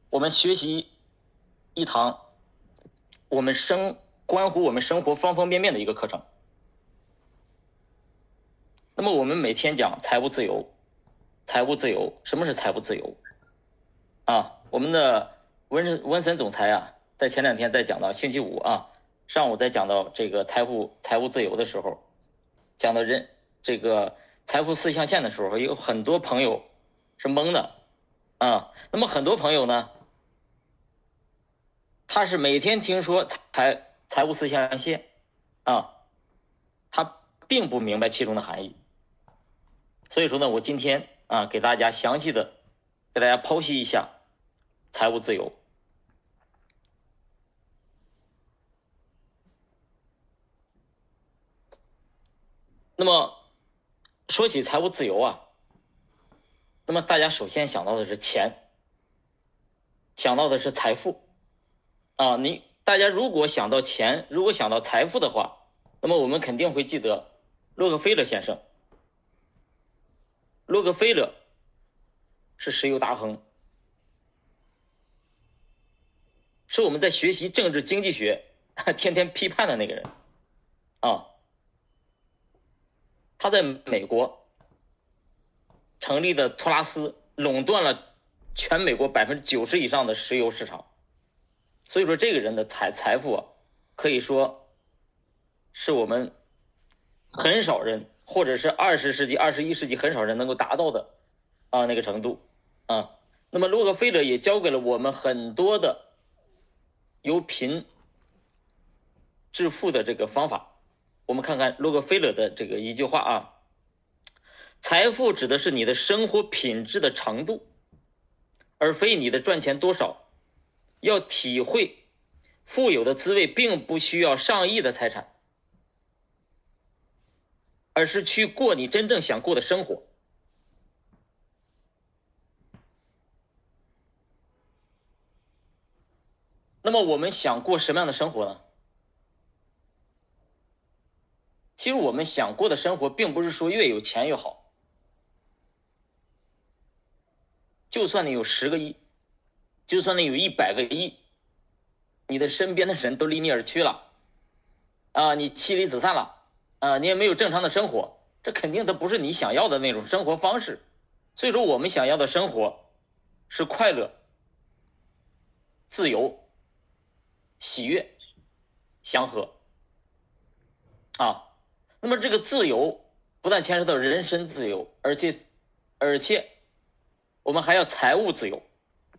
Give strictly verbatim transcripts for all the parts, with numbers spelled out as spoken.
我们学习一堂我们生关乎我们生活方方面面的一个课程。那么我们每天讲财务自由，财务自由，什么是财务自由啊？我们的温温森总裁啊，在前两天在讲到星期五啊，上午在讲到这个财务财务自由的时候，讲到人这个财富四象限的时候，有很多朋友是懵的啊。那么很多朋友呢，他是每天听说财财务四象限啊，他并不明白其中的含义。所以说呢，我今天啊给大家详细的给大家剖析一下财务自由。那么说起财务自由啊，那么大家首先想到的是钱，想到的是财富啊。你大家如果想到钱，如果想到财富的话，那么我们肯定会记得洛克菲勒先生。洛克菲勒是石油大亨，是我们在学习政治经济学天天批判的那个人啊。他在美国成立的托拉斯垄断了全美国百分之九十以上的石油市场，所以说这个人的财财富啊，可以说是我们很少人，或者是二十世纪、二十一世纪很少人能够达到的啊那个程度啊。那么洛克菲勒也教给了我们很多的由贫致富的这个方法。我们看看洛克菲勒的这个一句话啊，财富指的是你的生活品质的程度，而非你的赚钱多少。要体会富有的滋味，并不需要上亿的财产，而是去过你真正想过的生活。那么我们想过什么样的生活呢？其实我们想过的生活并不是说越有钱越好，就算你有十个亿，就算你有一百个亿，你的身边的人都离你而去了啊，你妻离子散了啊，你也没有正常的生活，这肯定都不是你想要的那种生活方式。所以说我们想要的生活是快乐、自由、喜悦、祥和啊。那么这个自由不但牵涉到人身自由，而且而且我们还要财务自由。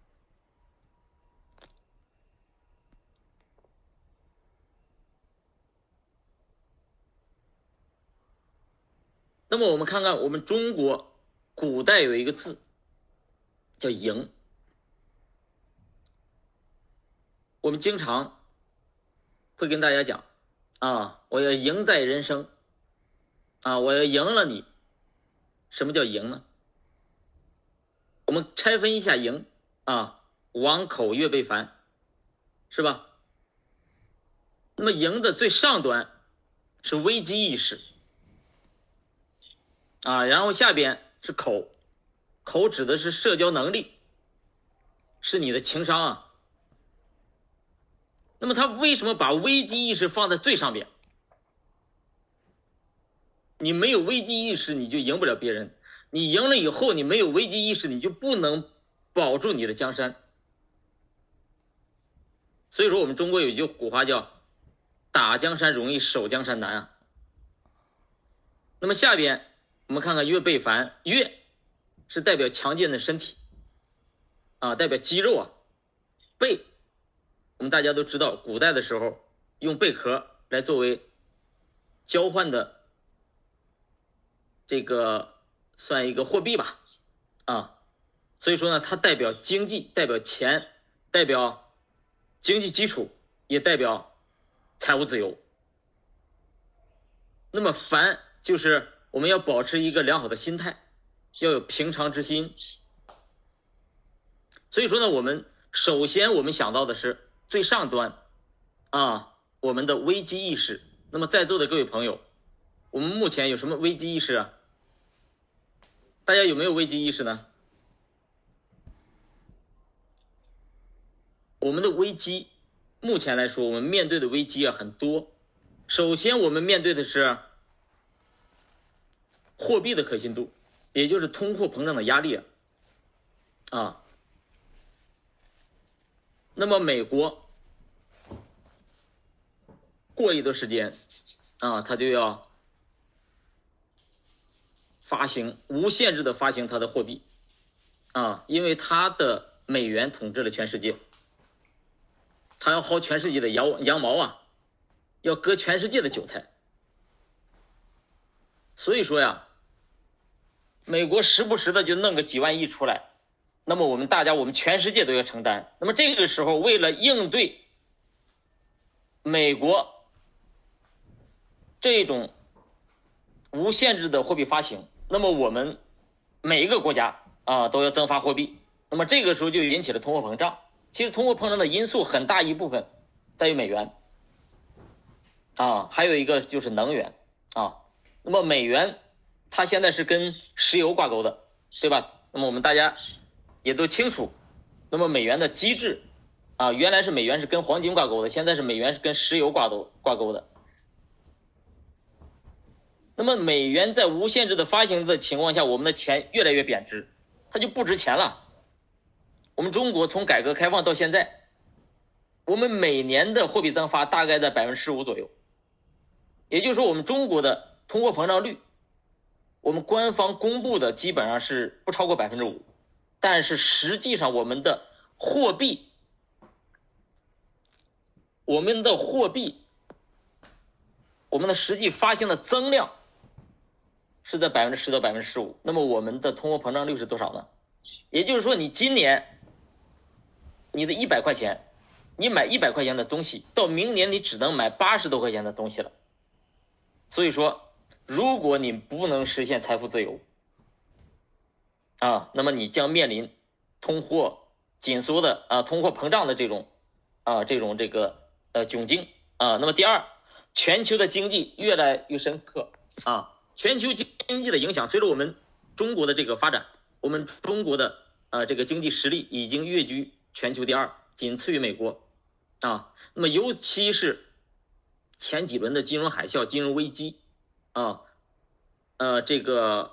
那么我们看看我们中国古代有一个字叫赢，我们经常会跟大家讲啊，我要赢在人生啊，我要赢了你。什么叫赢呢？我们拆分一下赢啊，王口岳贝凡，是吧？那么赢的最上端是危机意识啊，然后下边是口，口指的是社交能力，是你的情商啊。那么他为什么把危机意识放在最上边？你没有危机意识，你就赢不了别人。你赢了以后，你没有危机意识，你就不能保住你的江山。所以说我们中国有一句古话叫打江山容易守江山难啊。那么下边我们看看岳贝凡，岳是代表强健的身体啊，代表肌肉啊。贝我们大家都知道，古代的时候用贝壳来作为交换的这个算一个货币吧啊。所以说呢，它代表经济，代表钱，代表经济基础，也代表财务自由。那么凡就是我们要保持一个良好的心态，要有平常之心。所以说呢，我们首先我们想到的是最上端啊，我们的危机意识。那么在座的各位朋友，我们目前有什么危机意识啊？大家有没有危机意识呢？ 我们的危机目前来说，我们面对的危机啊很多。首先我们面对的是货币的可信度，也就是通货膨胀的压力啊。啊那么美国过一段时间啊，它就要发行无限制的发行它的货币啊，因为它的美元统治了全世界，它要薅全世界的羊羊毛啊，要割全世界的韭菜。所以说呀，美国时不时的就弄个几万亿出来，那么我们大家我们全世界都要承担。那么这个时候为了应对美国这种无限制的货币发行，那么我们每一个国家啊都要增发货币，那么这个时候就引起了通货膨胀。其实通货膨胀的因素很大一部分在于美元啊，还有一个就是能源啊。那么美元它现在是跟石油挂钩的，对吧？那么我们大家也都清楚，那么美元的机制啊，原来是美元是跟黄金挂钩的，现在是美元是跟石油挂钩挂钩的。那么美元在无限制的发行的情况下，我们的钱越来越贬值，它就不值钱了。我们中国从改革开放到现在，我们每年的货币增发大概在 百分之十五 左右，也就是说我们中国的通货膨胀率，我们官方公布的基本上是不超过 百分之五， 但是实际上我们的货币我们的货币我们的实际发行的增量是在 百分之十 到 百分之十五， 那么我们的通货膨胀率是多少呢？也就是说你今年你的一百块钱，你买一百块钱的东西，到明年你只能买八十多块钱的东西了。所以说如果你不能实现财富自由啊，那么你将面临通货紧缩的啊通货膨胀的这种啊这种这个呃窘境啊。那么第二，全球的经济越来越深刻啊，全球经济的影响随着我们中国的这个发展，我们中国的呃这个经济实力已经跃居全球第二，仅次于美国啊。那么尤其是前几轮的金融海啸、金融危机啊，呃这个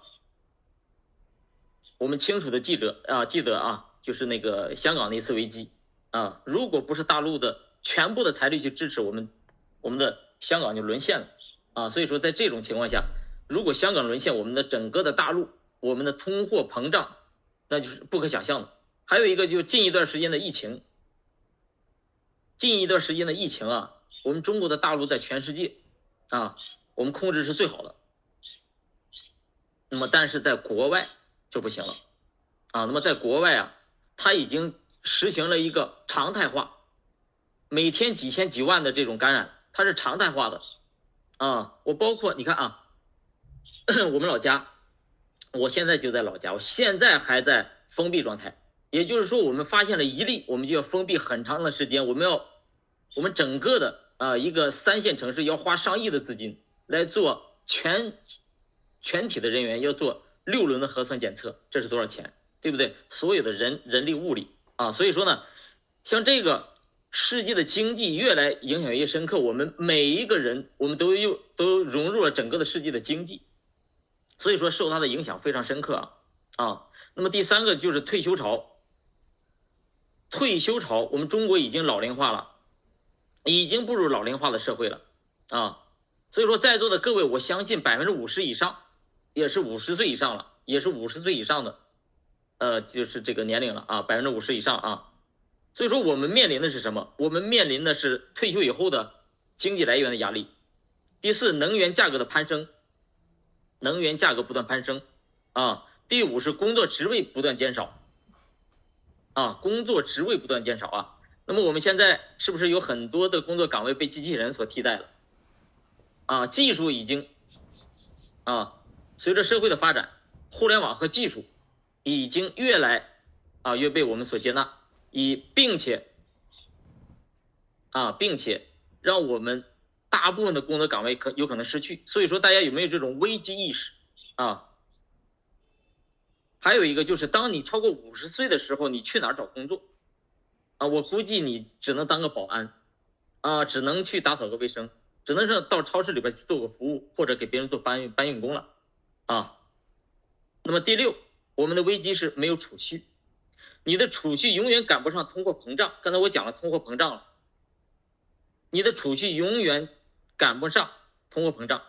我们清楚的记得啊记得啊就是那个香港的一次危机啊，如果不是大陆的全部的财力去支持我们，我们的香港就沦陷了啊。所以说在这种情况下，如果香港沦陷，我们的整个的大陆，我们的通货膨胀那就是不可想象的。还有一个就是近一段时间的疫情，近一段时间的疫情啊，我们中国的大陆在全世界啊，我们控制是最好的。那么但是在国外就不行了啊。那么在国外啊，它已经实行了一个常态化，每天几千几万的这种感染，它是常态化的啊。我包括你看啊，我们老家，我现在就在老家，我现在还在封闭状态，也就是说我们发现了一例，我们就要封闭很长的时间，我们要我们整个的啊、呃、一个三线城市要花上亿的资金来做全全体的人员要做六轮的核酸检测，这是多少钱，对不对？所有的人人力物力啊，所以说呢，像这个世界的经济越来影响越深刻，我们每一个人我们都又都融入了整个的世界的经济，所以说受它的影响非常深刻啊啊。那么第三个就是退休潮，退休潮，我们中国已经老龄化了，已经步入老龄化的社会了啊。所以说在座的各位，我相信百分之五十以上也是五十岁以上了，也是五十岁以上的呃就是这个年龄了啊，百分之五十以上啊。所以说我们面临的是什么？我们面临的是退休以后的经济来源的压力。第四，能源价格的攀升，能源价格不断攀升啊。第五是工作职位不断减少啊，工作职位不断减少啊。那么我们现在是不是有很多的工作岗位被机器人所替代了啊？技术已经啊，随着社会的发展，互联网和技术已经越来啊越被我们所接纳，以并且啊并且让我们大部分的工作岗位可有可能失去。所以说大家有没有这种危机意识啊？还有一个就是当你超过五十岁的时候，你去哪儿找工作啊，我估计你只能当个保安啊，只能去打扫个卫生，只能是到超市里边去做个服务，或者给别人做搬运搬运工了啊。那么第六，我们的危机是没有储蓄，你的储蓄永远赶不上通货膨胀。刚才我讲了通货膨胀了，你的储蓄永远赶不上通货膨胀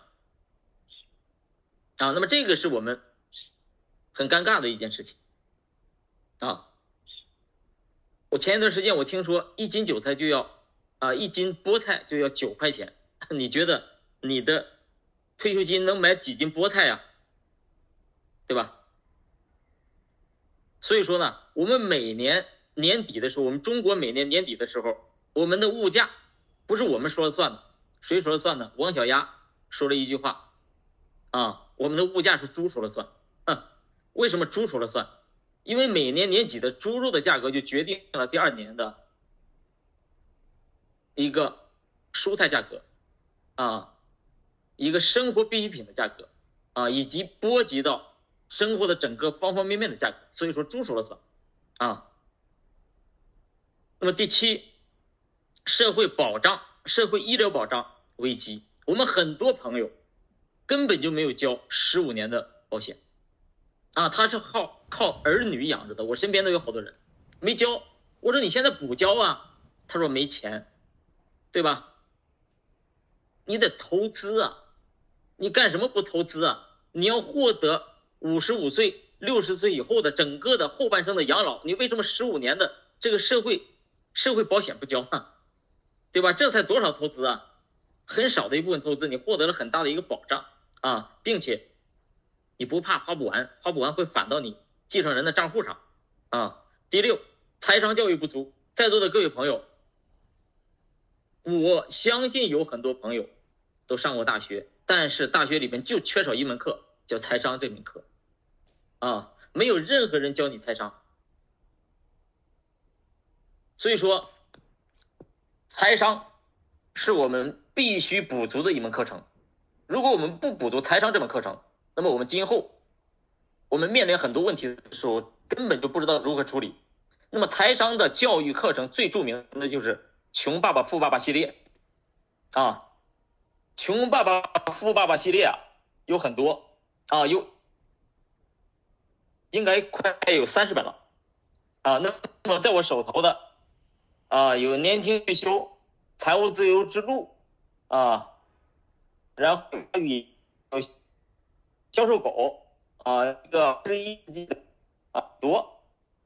啊。那么这个是我们很尴尬的一件事情啊。我前一段时间我听说一斤韭菜就要啊，一斤菠菜就要九块钱，你觉得你的退休金能买几斤菠菜呀？对吧？所以说呢，我们每年年底的时候，我们中国每年年底的时候，我们的物价不是我们说了算的，谁说了算呢？王小丫说了一句话啊，我们的物价是猪说了算。哼，为什么猪说了算？因为每年年底的猪肉的价格就决定了第二年的一个蔬菜价格啊，一个生活必需品的价格啊，以及波及到生活的整个方方面面的价格，所以说猪说了算啊。那么第七，社会保障、社会医疗保障危机，我们很多朋友根本就没有交十五年的保险啊，他是靠靠儿女养着的，我身边都有好多人没交，我说你现在补交啊，他说没钱，对吧？你得投资啊，你干什么不投资啊？你要获得五十五岁、六十岁以后的整个的后半生的养老，你为什么十五年的这个社会社会保险不交啊？对吧？这才多少投资啊？很少的一部分投资，你获得了很大的一个保障啊，并且你不怕花不完，花不完会返到你继承人的账户上啊。第六，财商教育不足，在座的各位朋友，我相信有很多朋友都上过大学，但是大学里面就缺少一门课叫财商这门课啊，没有任何人教你财商。所以说财商是我们必须补足的一门课程，如果我们不补足财商这门课程，那么我们今后我们面临很多问题的时候根本就不知道如何处理。那么财商的教育课程最著名的就是穷爸爸富爸爸系列啊，穷爸爸富爸爸系列啊有很多啊，有应该快有三十本了啊。那么在我手头的啊有年轻退休、财务自由之路啊，然后有销售狗啊，一个十一啊多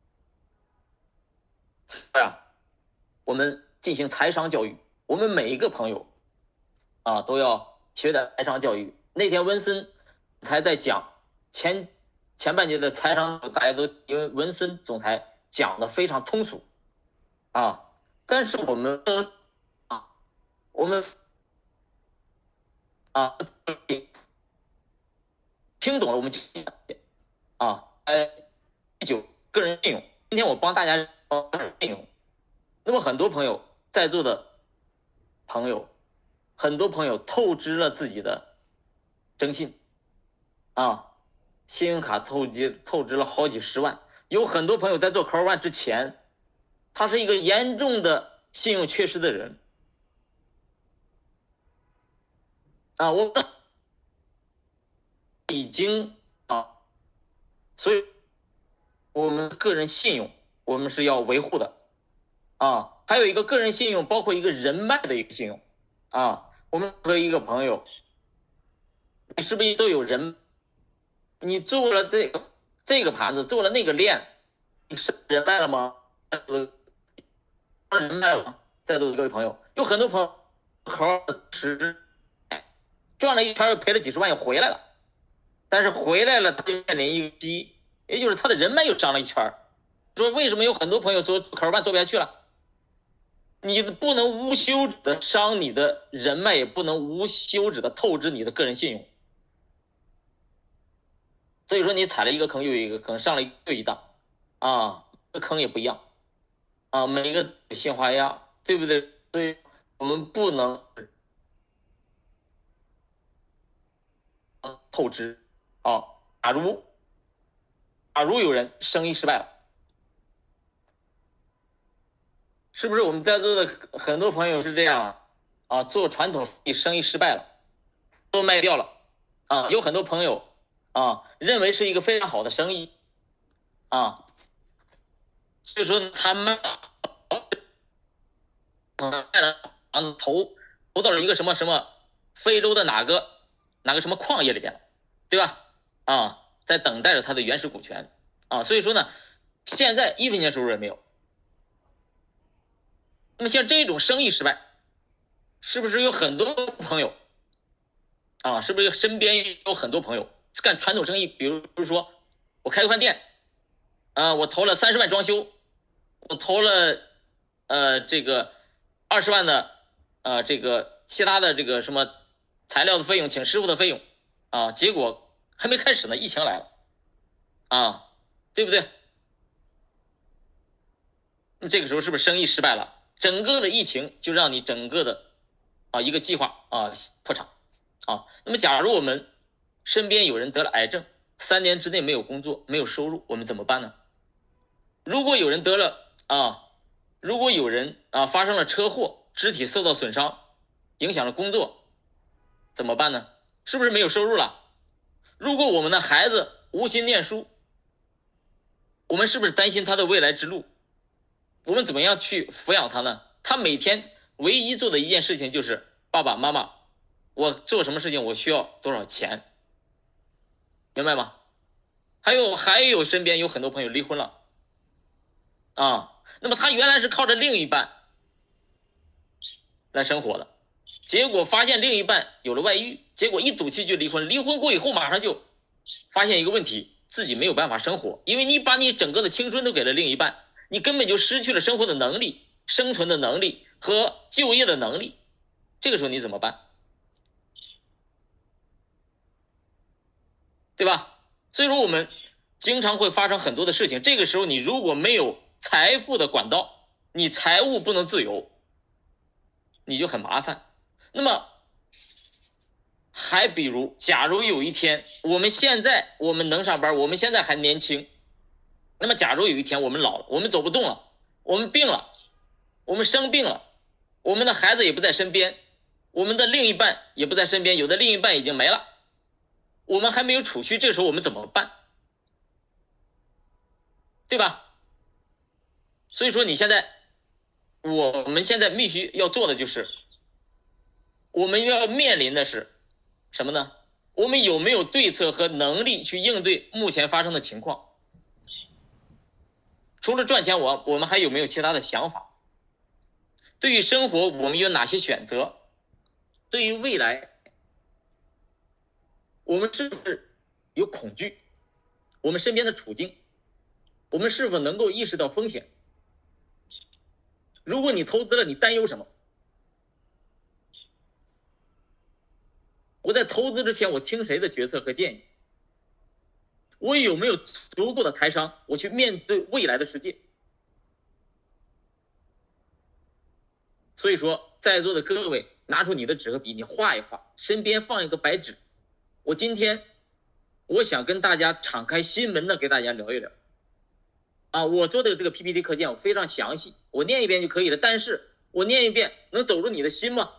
啊，我们进行财商教育，我们每一个朋友啊都要学点财商教育。那天文森才在讲前前半节的财商，大家都因为文森总裁讲的非常通俗啊，但是我们啊我们啊听懂了我们啊哎九个人信用，今天我帮大家个人信用。那么很多朋友在座的朋友，很多朋友透支了自己的征信啊，信用卡透支透支了好几十万。有很多朋友在做 Core One 之前，他是一个严重的信用缺失的人啊，我已经啊，所以我们个人信用我们是要维护的啊。还有一个个人信用包括一个人脉的一个信用啊，我们和一个朋友你是不是都有人，你做了这个这个盘子，做了那个链，你是人脉了吗？人脉了吗？在座的各位朋友，有很多朋友口吃赚了一圈赔了几十万又回来了，但是回来了他就面临一个机，也就是他的人脉又涨了一圈。说为什么有很多朋友说口办做不下去了？你不能无休止的伤你的人脉，也不能无休止的透支你的个人信用。所以说你踩了一个坑又一个坑，上了一个又一档啊，这坑也不一样啊，每一个新花样，对不对？所以我们不能透支啊。假如假如有人生意失败了， 是不是我们在座的很多朋友是这样啊？做传统生意失败了，都卖掉了啊，有很多朋友啊认为是一个非常好的生意啊，所以说他们卖了房子投投到了一个什么什么非洲的哪个哪个什么矿业里边，对吧？啊，在等待着他的原始股权啊，所以说呢，现在一分钱收入也没有。那么像这种生意失败，是不是有很多朋友啊？是不是身边有很多朋友干传统生意？比如说我开个饭店啊，我投了三十万装修，我投了呃这个二十万的呃这个其他的这个什么材料的费用，请师傅的费用啊，结果还没开始呢，疫情来了啊，对不对？那这个时候是不是生意失败了？整个的疫情就让你整个的啊一个计划啊破产啊。那么假如我们身边有人得了癌症，三年之内没有工作没有收入，我们怎么办呢？如果有人得了啊，如果有人啊发生了车祸，肢体受到损伤，影响了工作，怎么办呢？是不是没有收入了？如果我们的孩子无心念书，我们是不是担心他的未来之路？我们怎么样去抚养他呢？他每天唯一做的一件事情就是爸爸妈妈，我做什么事情我需要多少钱，明白吗？还有还有身边有很多朋友离婚了啊，那么他原来是靠着另一半来生活的，结果发现另一半有了外遇，结果一赌气就离婚，离婚过以后马上就发现一个问题，自己没有办法生活，因为你把你整个的青春都给了另一半，你根本就失去了生活的能力、生存的能力和就业的能力，这个时候你怎么办？对吧？所以说我们经常会发生很多的事情，这个时候你如果没有财富的管道，你财务不能自由，你就很麻烦。那么还比如假如有一天我们现在我们能上班，我们现在还年轻，那么假如有一天我们老了，我们走不动了，我们病了，我们生病了，我们的孩子也不在身边，我们的另一半也不在身边，有的另一半已经没了，我们还没有储蓄，这个时候我们怎么办？对吧？所以说你现在我们现在必须要做的就是我们要面临的是什么呢？我们有没有对策和能力去应对目前发生的情况？除了赚钱，我我们还有没有其他的想法？对于生活我们有哪些选择？对于未来我们是不是有恐惧？我们身边的处境，我们是否能够意识到风险？如果你投资了，你担忧什么？我在投资之前我听谁的决策和建议？我有没有足够的财商我去面对未来的世界？所以说在座的各位拿出你的纸和笔，你画一画，身边放一个白纸。我今天我想跟大家敞开心门的给大家聊一聊啊，我做的这个 P P T 课件我非常详细，我念一遍就可以了，但是我念一遍能走入你的心吗？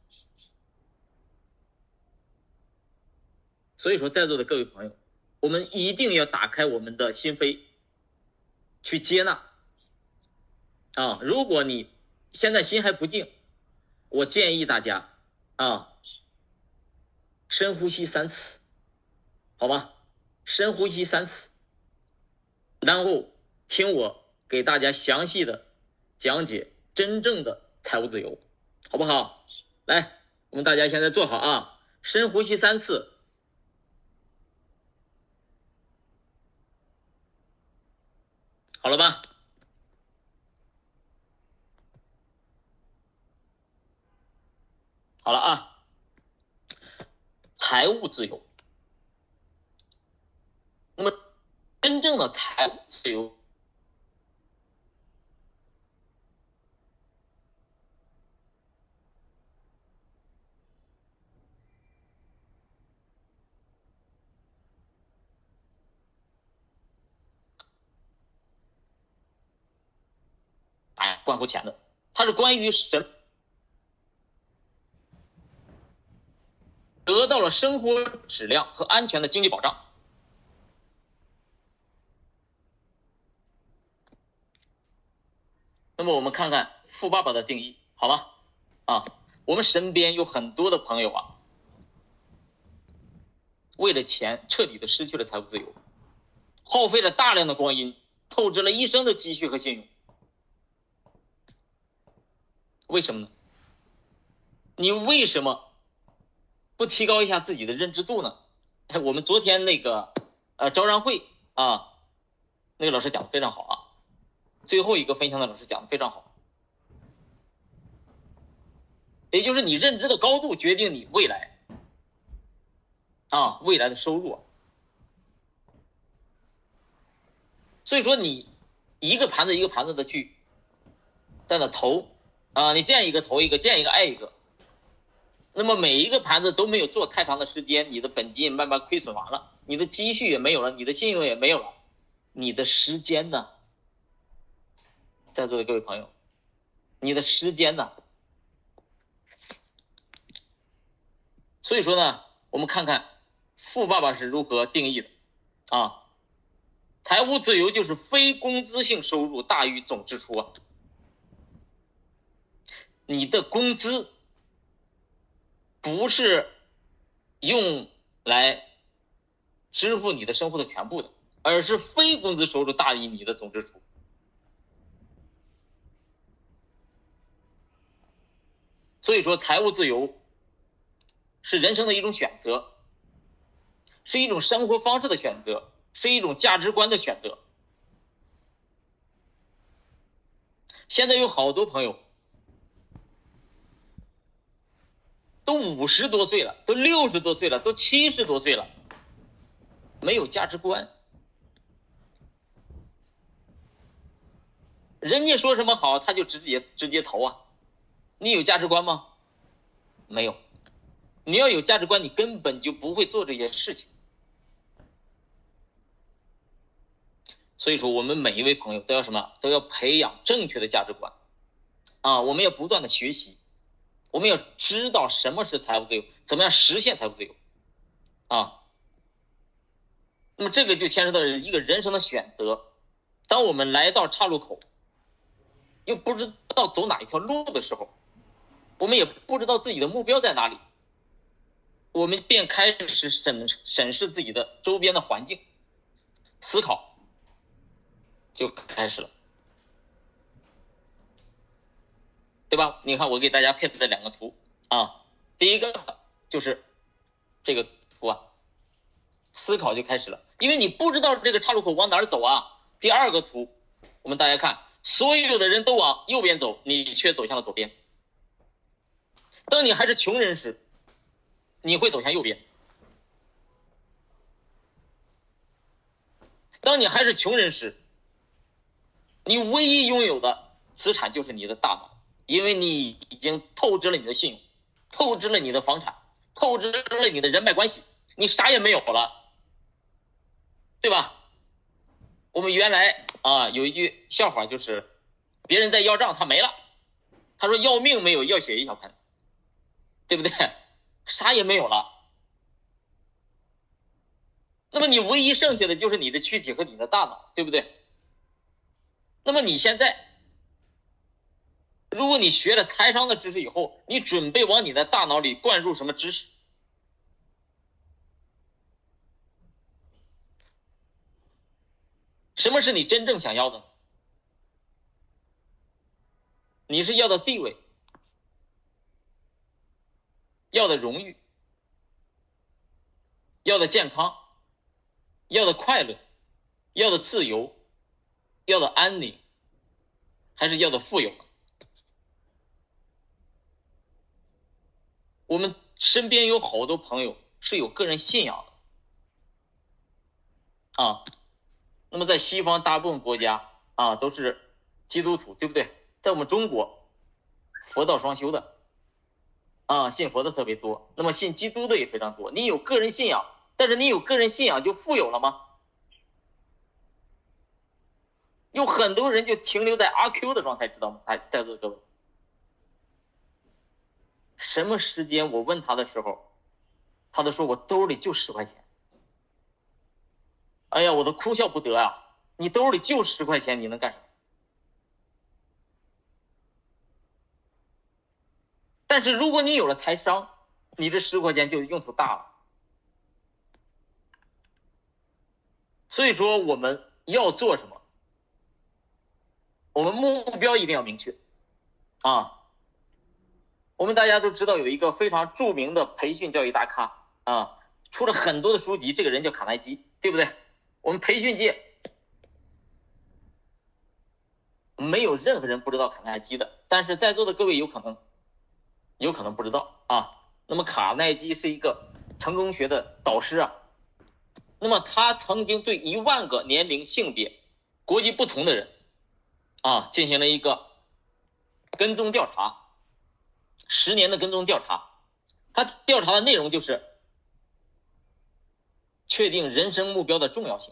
所以说在座的各位朋友，我们一定要打开我们的心扉去接纳啊！如果你现在心还不静，我建议大家啊，深呼吸三次，好吧？深呼吸三次，然后听我给大家详细的讲解真正的财务自由，好不好？来，我们大家现在坐好啊，深呼吸三次。好了吧？好了啊，财务自由。那么真正的财务自由哎，关乎钱的。 它是关于什么？得到了生活质量和安全的经济保障。那么我们看看富爸爸的定义，好吧？啊，我们身边有很多的朋友啊，为了钱彻底的失去了财务自由，耗费了大量的光阴，透支了一生的积蓄和信用。为什么呢？你为什么不提高一下自己的认知度呢？我们昨天那个呃招商会啊，那个老师讲的非常好啊，最后一个分享的老师讲的非常好，也就是你认知的高度决定你未来啊未来的收入。所以说你一个盘子一个盘子的去在那投啊，你见一个投一个，见一个爱一个。那么每一个盘子都没有做太长的时间，你的本金慢慢亏损完了，你的积蓄也没有了，你的信用也没有了，你的时间呢？在座的各位朋友，你的时间呢？所以说呢，我们看看富爸爸是如何定义的啊？财务自由就是非工资性收入大于总支出啊。你的工资不是用来支付你的生活的全部的，而是非工资收入大于你的总支出。所以说财务自由是人生的一种选择，是一种生活方式的选择，是一种价值观的选择。现在有好多朋友都五十多岁了，都六十多岁了，都七十多岁了，没有价值观。人家说什么好，他就直接直接投啊。你有价值观吗？没有。你要有价值观，你根本就不会做这些事情。所以说，我们每一位朋友都要什么？都要培养正确的价值观啊！我们要不断的学习。我们要知道什么是财务自由，怎么样实现财务自由啊？那么这个就牵扯到一个人生的选择。当我们来到岔路口，又不知道走哪一条路的时候，我们也不知道自己的目标在哪里，我们便开始审审视自己的周边的环境，思考就开始了。对吧？你看我给大家配的两个图啊，第一个就是这个图啊，思考就开始了，因为你不知道这个岔路口往哪儿走啊。第二个图，我们大家看，所有的人都往右边走，你却走向了左边。当你还是穷人时，你会走向右边；当你还是穷人时，你唯一拥有的资产就是你的大脑。因为你已经透支了你的信用，透支了你的房产，透支了你的人脉关系，你啥也没有了，对吧？我们原来啊有一句笑话，就是别人在要账，他没了，他说要命没有，要血一小盆，对不对？啥也没有了。那么你唯一剩下的就是你的躯体和你的大脑，对不对？那么你现在如果你学了财商的知识以后，你准备往你的大脑里灌入什么知识？什么是你真正想要的？你是要的地位，要的荣誉，要的健康，要的快乐，要的自由，要的安宁，还是要的富有？我们身边有好多朋友是有个人信仰的啊。那么在西方大部分国家啊都是基督徒，对不对？在我们中国佛道双修的啊，信佛的特别多，那么信基督的也非常多。你有个人信仰，但是你有个人信仰就富有了吗？有很多人就停留在阿 Q 的状态，知道吗？哎，在座各位， 什么时间我问他的时候，他都说我兜里就十块钱。哎呀，我都哭笑不得啊！你兜里就十块钱，你能干什么？但是如果你有了财商，你这十块钱就用途大了。所以说我们要做什么？我们目标一定要明确啊！我们大家都知道有一个非常著名的培训教育大咖啊，出了很多的书籍，这个人叫卡耐基，对不对？我们培训界没有任何人不知道卡耐基的，但是在座的各位有可能有可能不知道啊。那么卡耐基是一个成功学的导师啊，那么他曾经对一万个年龄、性别、国籍不同的人啊进行了一个跟踪调查，十年的跟踪调查。他调查的内容就是确定人生目标的重要性。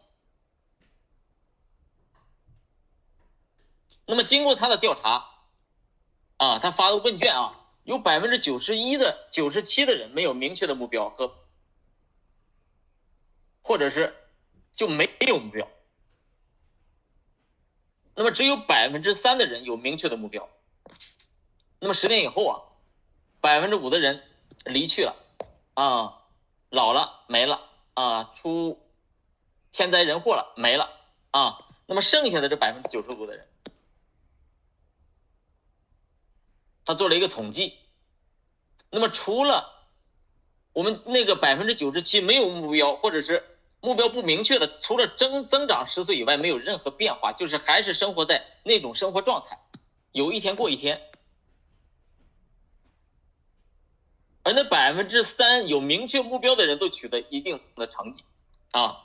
那么经过他的调查啊，他发的问卷啊，有百分之九十一的九十七的人没有明确的目标和或者是就没有目标。那么只有百分之三的人有明确的目标。那么十年以后啊，百分之五的人离去了啊，老了没了啊，出天灾人祸了没了啊。那么剩下的这百分之九十五的人，他做了一个统计。那么除了我们那个百分之九十七没有目标或者是目标不明确的，除了增增长十岁以外没有任何变化，就是还是生活在那种生活状态，有一天过一天。而那百分之三有明确目标的人都取得一定的成绩啊。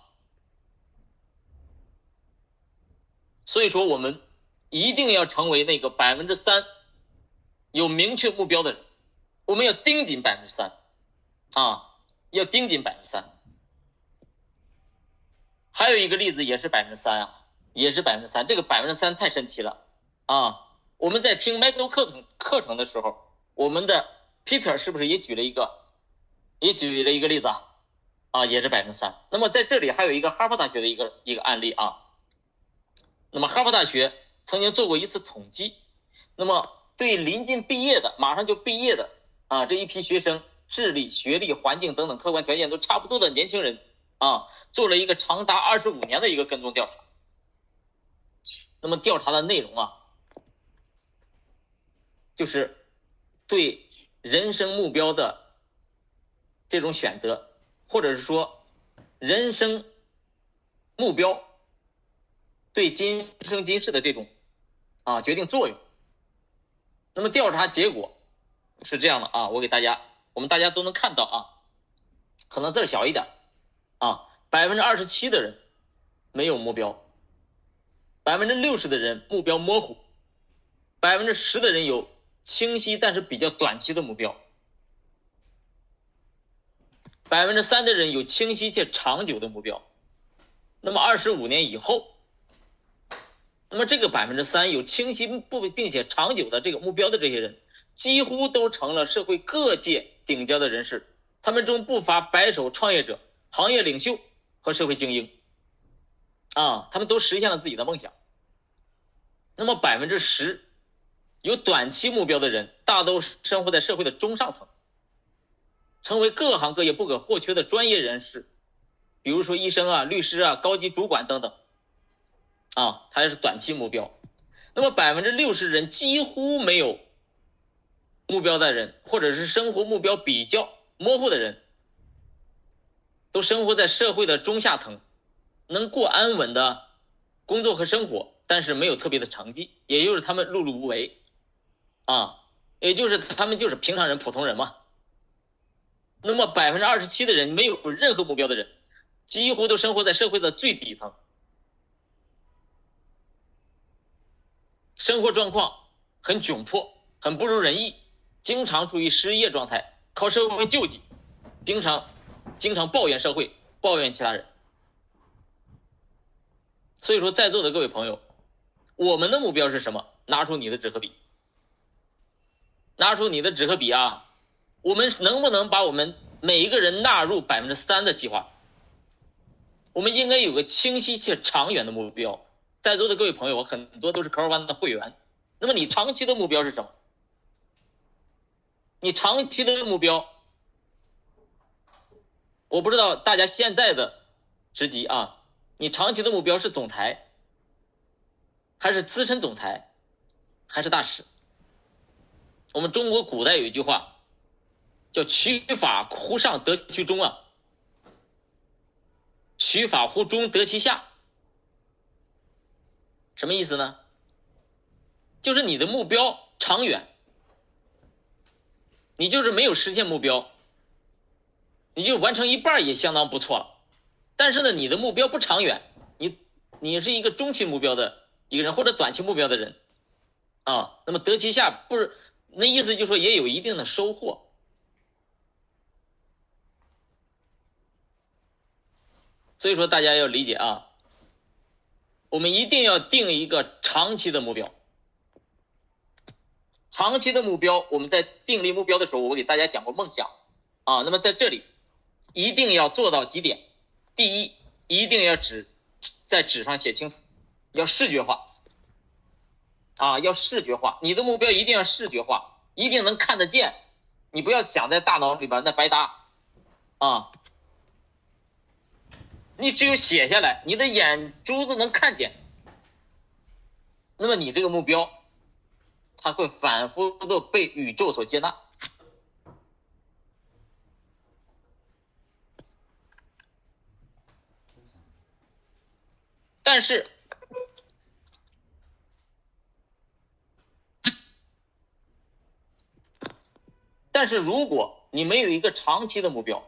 所以说我们一定要成为那个百分之三有明确目标的人，我们要盯紧百分之三啊，要盯紧百分之三。还有一个例子也是百分之三啊，也是百分之三，这个百分之三太神奇了啊！我们在听麦兜课程课程的时候，我们的 Peter 是不是也举了一个也举了一个例子啊？啊，也是百分之三。那么在这里还有一个哈佛大学的一个一个案例啊。那么哈佛大学曾经做过一次统计，那么对临近毕业的马上就毕业的啊这一批学生，智力、学历、环境等等客观条件都差不多的年轻人啊，做了一个长达二十五年的一个跟踪调查。那么调查的内容啊，就是对人生目标的这种选择，或者是说人生目标对今生今世的这种啊决定作用。那么调查结果是这样的啊，我给大家，我们大家都能看到啊，可能字小一点啊，百分之二十七的人没有目标，百分之六十的人目标模糊，百分之十的人有清晰但是比较短期的目标，百分之三的人有清晰且长久的目标。那么二十五年以后，那么这个百分之三有清晰不并且长久的这个目标的这些人，几乎都成了社会各界顶尖的人士，他们中不乏白手创业者、行业领袖和社会精英啊，他们都实现了自己的梦想。那么百分之十有短期目标的人，大都生活在社会的中上层，成为各行各业不可或缺的专业人士，比如说医生啊、律师啊、高级主管等等啊，它是短期目标。那么百分之六十人几乎没有目标的人，或者是生活目标比较模糊的人，都生活在社会的中下层，能过安稳的工作和生活，但是没有特别的成绩，也就是他们碌碌无为啊，也就是他们就是平常人、普通人嘛。那么百分之二十七的人没有任何目标的人，几乎都生活在社会的最底层，生活状况很窘迫，很不如人意，经常处于失业状态，靠社会救济，经常经常抱怨社会，抱怨其他人。所以说在座的各位朋友，我们的目标是什么？拿出你的纸和笔，拿出你的纸和笔啊！ 我们能不能把我们每一个人纳入百分之三的计划？我们应该有个清晰且长远的目标。在座的各位朋友，很多都是 Q One 的会员，那么你长期的目标是什么？你长期的目标，我不知道大家现在的职级啊，你长期的目标是总裁，还是资深总裁，还是大使？我们中国古代有一句话叫取法乎上得其中啊，取法乎中得其下。什么意思呢？就是你的目标长远，你就是没有实现目标，你就完成一半也相当不错了。但是呢，你的目标不长远，你你是一个中期目标的一个人，或者短期目标的人啊，那么得其下不是那意思，就是说也有一定的收获。所以说大家要理解啊，我们一定要定一个长期的目标。长期的目标，我们在订立目标的时候，我给大家讲过梦想啊。那么在这里一定要做到几点。第一，一定要纸在纸上写清楚，要视觉化啊，要视觉化，你的目标一定要视觉化，一定能看得见，你不要想在大脑里边，那白搭啊。你只有写下来，你的眼珠子能看见，那么你这个目标它会反复的被宇宙所接纳。但是但是如果你没有一个长期的目标，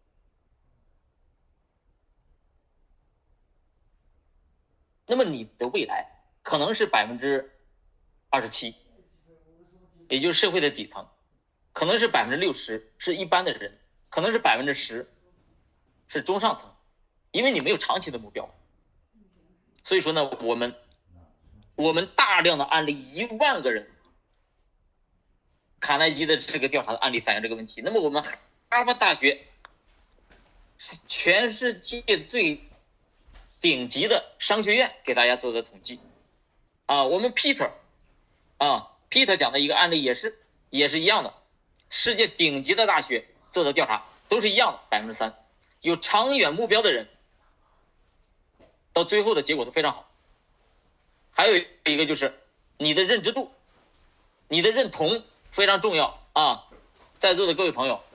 那么你的未来可能是百分之二十七，也就是社会的底层，可能是百分之六十是一般的人，可能是百分之十是中上层，因为你没有长期的目标。所以说呢，我们我们大量的案例，一万个人，卡耐基的这个调查的案例反映这个问题。那么我们哈佛大学是全世界最顶级的商学院给大家做的统计啊，我们 Peter 啊 Peter 讲的一个案例也是也是一样的，世界顶级的大学做的调查都是一样的，百分之三，有长远目标的人到最后的结果都非常好。还有一个就是你的认知度，你的认同非常重要啊！在座的各位朋友，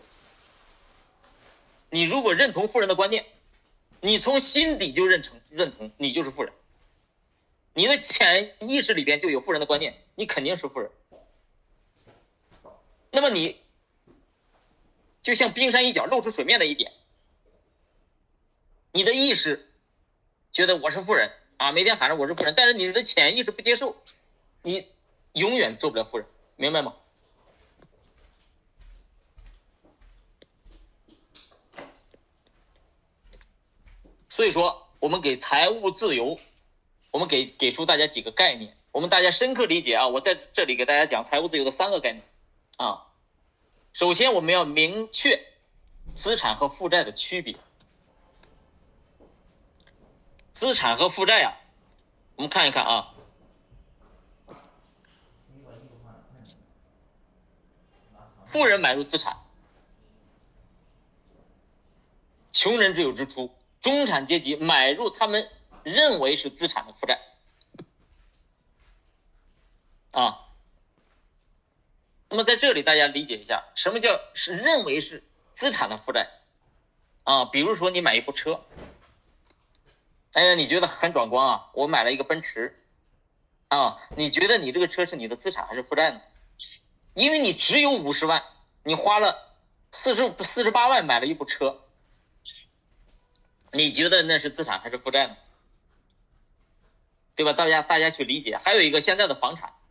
你如果认同富人的观念，你从心底就认成认同，你就是富人。你的潜意识里边就有富人的观念，你肯定是富人。那么你就像冰山一角露出水面的一点，你的意识觉得我是富人啊，每天喊着我是富人，但是你的潜意识不接受，你永远做不了富人，明白吗？所以说我们给财务自由，我们给给出大家几个概念，我们大家深刻理解啊。我在这里给大家讲财务自由的三个概念啊。首先我们要明确资产和负债的区别。资产和负债啊，我们看一看啊。富人买入资产，穷人只有支出，中产阶级买入他们认为是资产的负债啊。那么在这里大家理解一下，什么叫是认为是资产的负债啊？比如说你买一部车，哎呀，你觉得很壮观啊，我买了一个奔驰啊，你觉得你这个车是你的资产还是负债呢？因为你只有五十万，你花了四十四十八万买了一部车，你觉得那是资产还是负债呢？对吧？大家大家去理解。还有一个现在的房产，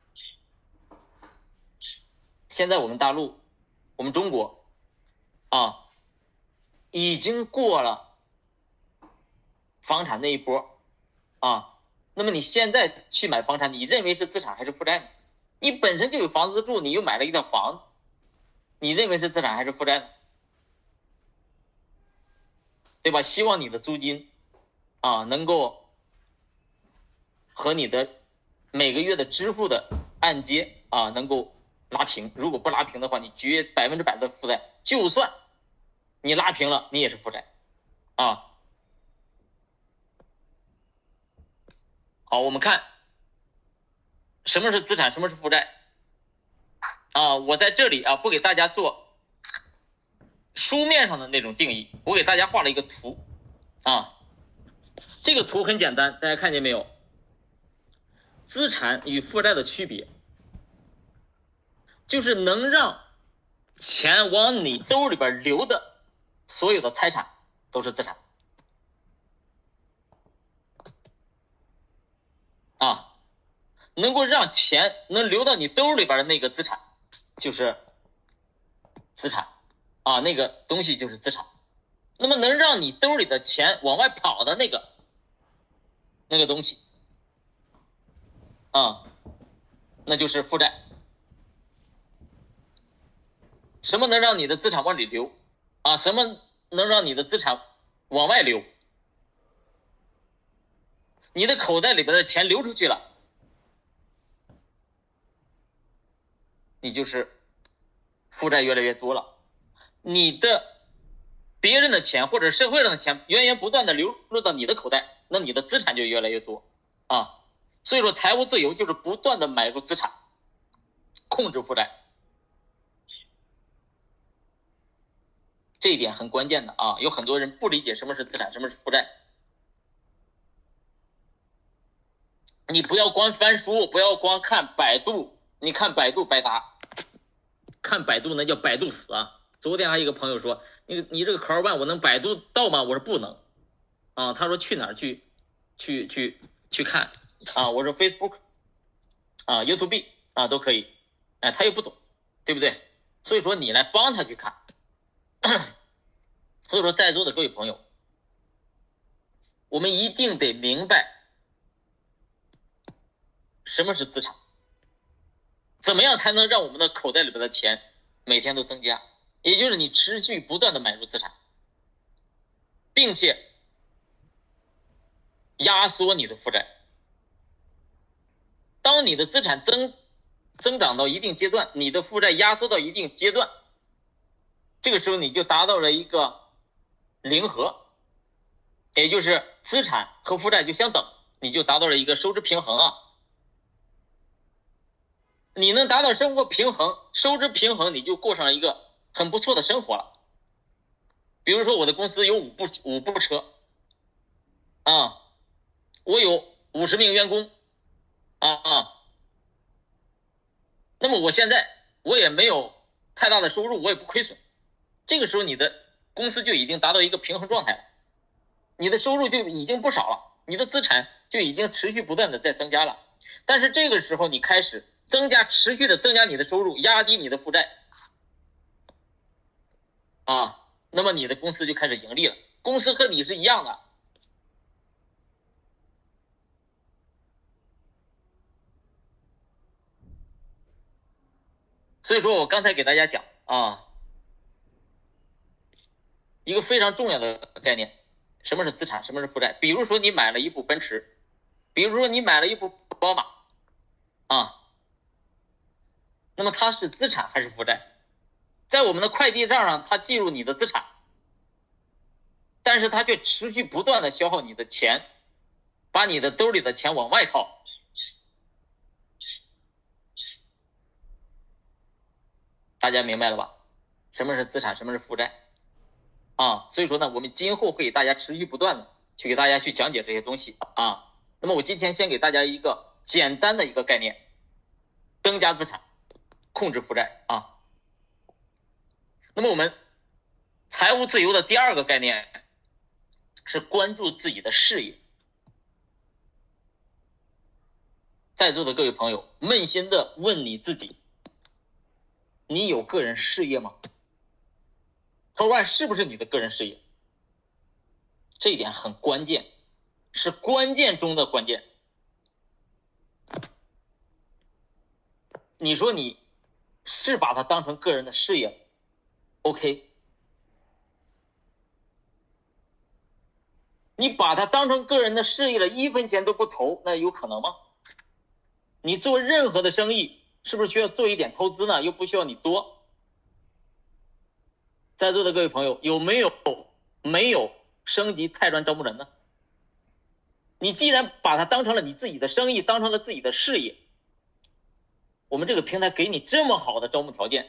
现在我们大陆，我们中国啊，已经过了房产那一波啊。那么你现在去买房产，你认为是资产还是负债呢？你本身就有房子住，你又买了一套房子， 你认为是资产还是负债呢？对吧？希望你的租金啊能够和你的每个月的支付的按揭啊能够拉平，如果不拉平的话，你绝百分之百的负债，就算你拉平了，你也是负债啊。好，我们看什么是资产，什么是负债啊？我在这里啊不给大家做书面上的那种定义，我给大家画了一个图啊。这个图很简单，大家看见没有？资产与负债的区别就是能让钱往你兜里边流的所有的财产都是资产啊，能够让钱能流到你兜里边的那个资产就是资产啊，那个东西就是资产。那么能让你兜里的钱往外跑的那个那个东西啊，那就是负债。什么能让你的资产往里流啊？什么能让你的资产往外流？你的口袋里边的钱流出去了，你就是负债越来越多了。你的别人的钱或者社会上的钱源源不断的流入到你的口袋，那你的资产就越来越多啊。所以说财务自由就是不断的买入资产，控制负债，这一点很关键的啊。有很多人不理解什么是资产，什么是负债。你不要光翻书，不要光看百度，你看百度百答，看百度那叫百度死啊。昨天还有一个朋友说，你你这个口二万我能百度到吗？我说不能啊。他说去哪儿去去去去看啊？我说 Facebook 啊 YouTube 啊都可以，哎，他又不懂，对不对？所以说你来帮他去看。所以说在座的各位朋友，我们一定得明白什么是资产，怎么样才能让我们的口袋里边的钱每天都增加，也就是你持续不断的买入资产，并且压缩你的负债。当你的资产增增长到一定阶段，你的负债压缩到一定阶段，这个时候你就达到了一个零和，也就是资产和负债就相等，你就达到了一个收支平衡啊。你能达到生活平衡，收支平衡，你就过上一个很不错的生活了。比如说我的公司有五部五部车啊，我有五十名员工啊啊，那么我现在我也没有太大的收入，我也不亏损，这个时候你的公司就已经达到一个平衡状态了，你的收入就已经不少了，你的资产就已经持续不断的在增加了。但是这个时候你开始增加，持续的增加你的收入，压低你的负债啊，那么你的公司就开始盈利了，公司和你是一样的。所以说我刚才给大家讲啊，一个非常重要的概念，什么是资产，什么是负债。比如说你买了一部奔驰，比如说你买了一部宝马啊，那么它是资产还是负债？在我们的会计账上它记录你的资产，但是它却持续不断的消耗你的钱，把你的兜里的钱往外掏。大家明白了吧？什么是资产，什么是负债啊？所以说呢，我们今后会给大家持续不断的去给大家去讲解这些东西啊。那么我今天先给大家一个简单的一个概念，增加资产，控制负债啊。那么我们财务自由的第二个概念是关注自己的事业。在座的各位朋友，扪心的问你自己，你有个人事业吗？头万是不是你的个人事业？这一点很关键，是关键中的关键。你说你是把它当成个人的事业， OK， 你把它当成个人的事业了，一分钱都不投，那有可能吗？你做任何的生意是不是需要做一点投资呢？又不需要你多。在座的各位朋友，有没有没有升级泰砖招募人呢？你既然把它当成了你自己的生意，当成了自己的事业，我们这个平台给你这么好的招募条件，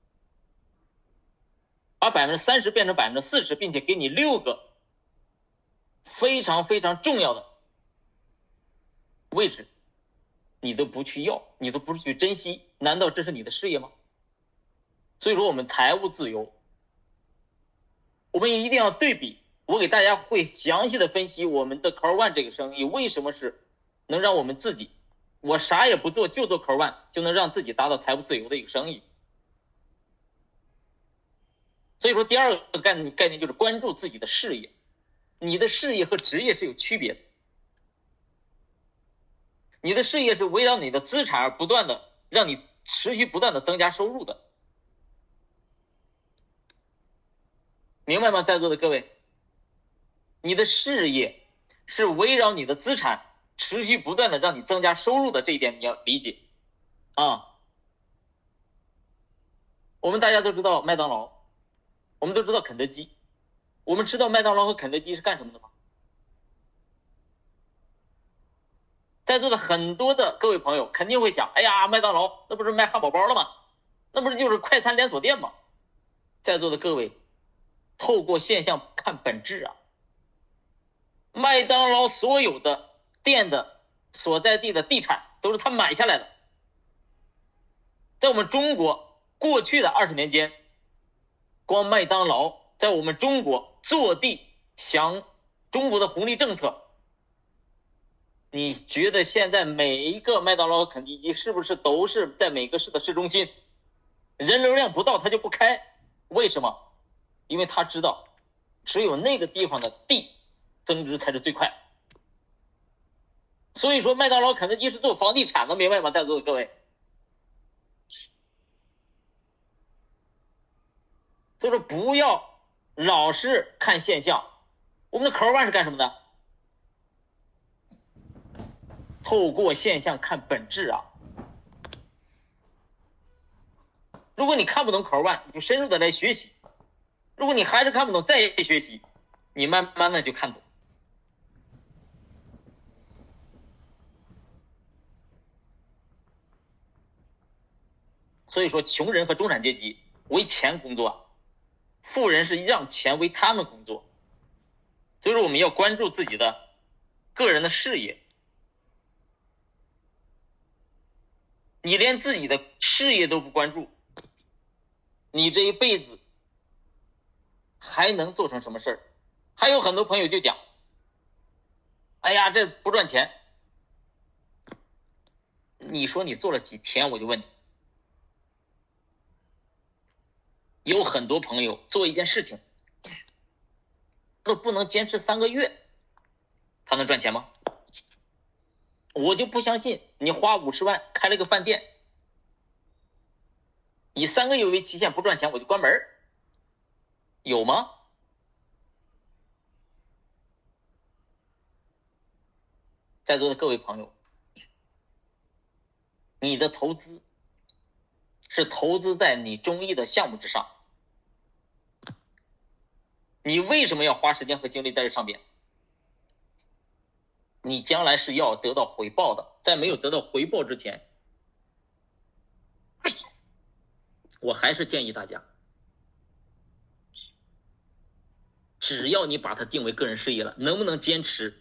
把百分之三十变成百分之四十，并且给你六个非常非常重要的位置，你都不去要，你都不去珍惜，难道这是你的事业吗？所以说我们财务自由，我们一定要对比。我给大家会详细的分析我们的 Core One 这个生意为什么是能让我们自己，我啥也不做就做 Core One 就能让自己达到财务自由的一个生意。所以说第二个概念概念就是关注自己的事业，你的事业和职业是有区别的。你的事业是围绕你的资产而不断的让你持续不断的增加收入的，明白吗？在座的各位，你的事业是围绕你的资产持续不断的让你增加收入的，这一点你要理解啊。我们大家都知道麦当劳，我们都知道肯德基，我们知道麦当劳和肯德基是干什么的吗？在座的很多的各位朋友肯定会想，哎呀，麦当劳那不是卖汉堡包了吗？那不是就是快餐连锁店吗？在座的各位，透过现象看本质啊。麦当劳所有的店的所在地的地产都是他买下来的。在我们中国过去的二十年间，光麦当劳在我们中国坐地享中国的红利政策，你觉得现在每一个麦当劳和肯德基是不是都是在每个市的市中心，人流量不到他就不开？为什么？因为他知道只有那个地方的地增值才是最快。所以说麦当劳肯德基是做房地产的，明白吗？在座的各位，所以说不要老是看现象。我们的 Core One 是干什么的？透过现象看本质啊。如果你看不懂 Core One， 你就深入的来学习。如果你还是看不懂，再学习，你慢慢的就看懂。所以说穷人和中产阶级为钱工作，富人是让钱为他们工作。所以说我们要关注自己的个人的事业。你连自己的事业都不关注，你这一辈子还能做成什么事儿？还有很多朋友就讲，哎呀，这不赚钱。你说你做了几天，我就问你。有很多朋友做一件事情都不能坚持三个月，他能赚钱吗？我就不相信你花五十万开了个饭店，以三个月为期限不赚钱我就关门，有吗？在座的各位朋友，你的投资是投资在你中意的项目之上，你为什么要花时间和精力在这上边？你将来是要得到回报的，在没有得到回报之前，我还是建议大家，只要你把它定为个人事业了，能不能坚持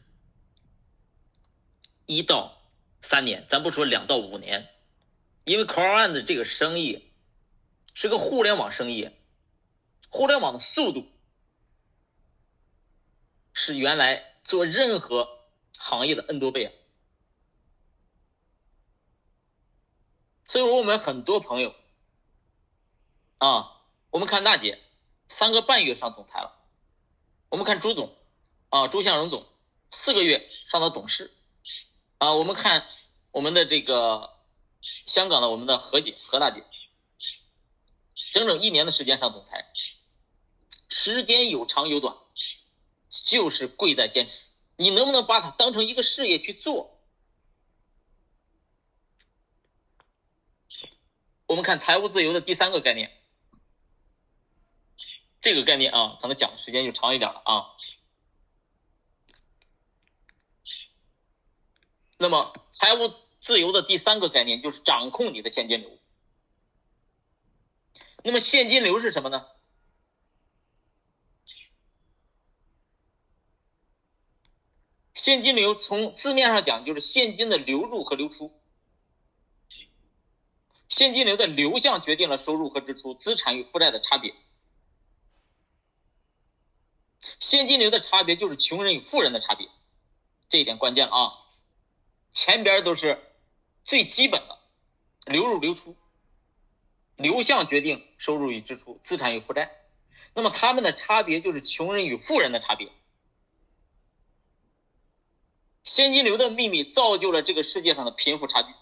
一到三年，咱不说两到五年，因为 Core One 的这个生意是个互联网生意，互联网的速度是原来做任何行业的 N 多倍啊。所以我们很多朋友啊，我们看娜姐三个半月上总裁了，我们看朱总啊，朱向荣总四个月上到董事啊，我们看我们的这个香港的我们的何姐何大姐整整一年的时间上总裁， 时间有长有短，就是贵在坚持。你能不能把它当成一个事业去做？我们看财务自由的第三个概念，这个概念啊，可能讲的时间就长一点了啊。那么财务自由的第三个概念就是掌控你的现金流。那么现金流是什么呢？现金流从字面上讲就是现金的流入和流出。现金流的流向决定了收入和支出、资产与负债的差别。现金流的差别就是穷人与富人的差别，这一点关键了啊！前边都是最基本的流入流出，流向决定收入与支出、资产与负债。那么他们的差别就是穷人与富人的差别。现金流的秘密造就了这个世界上的贫富差距。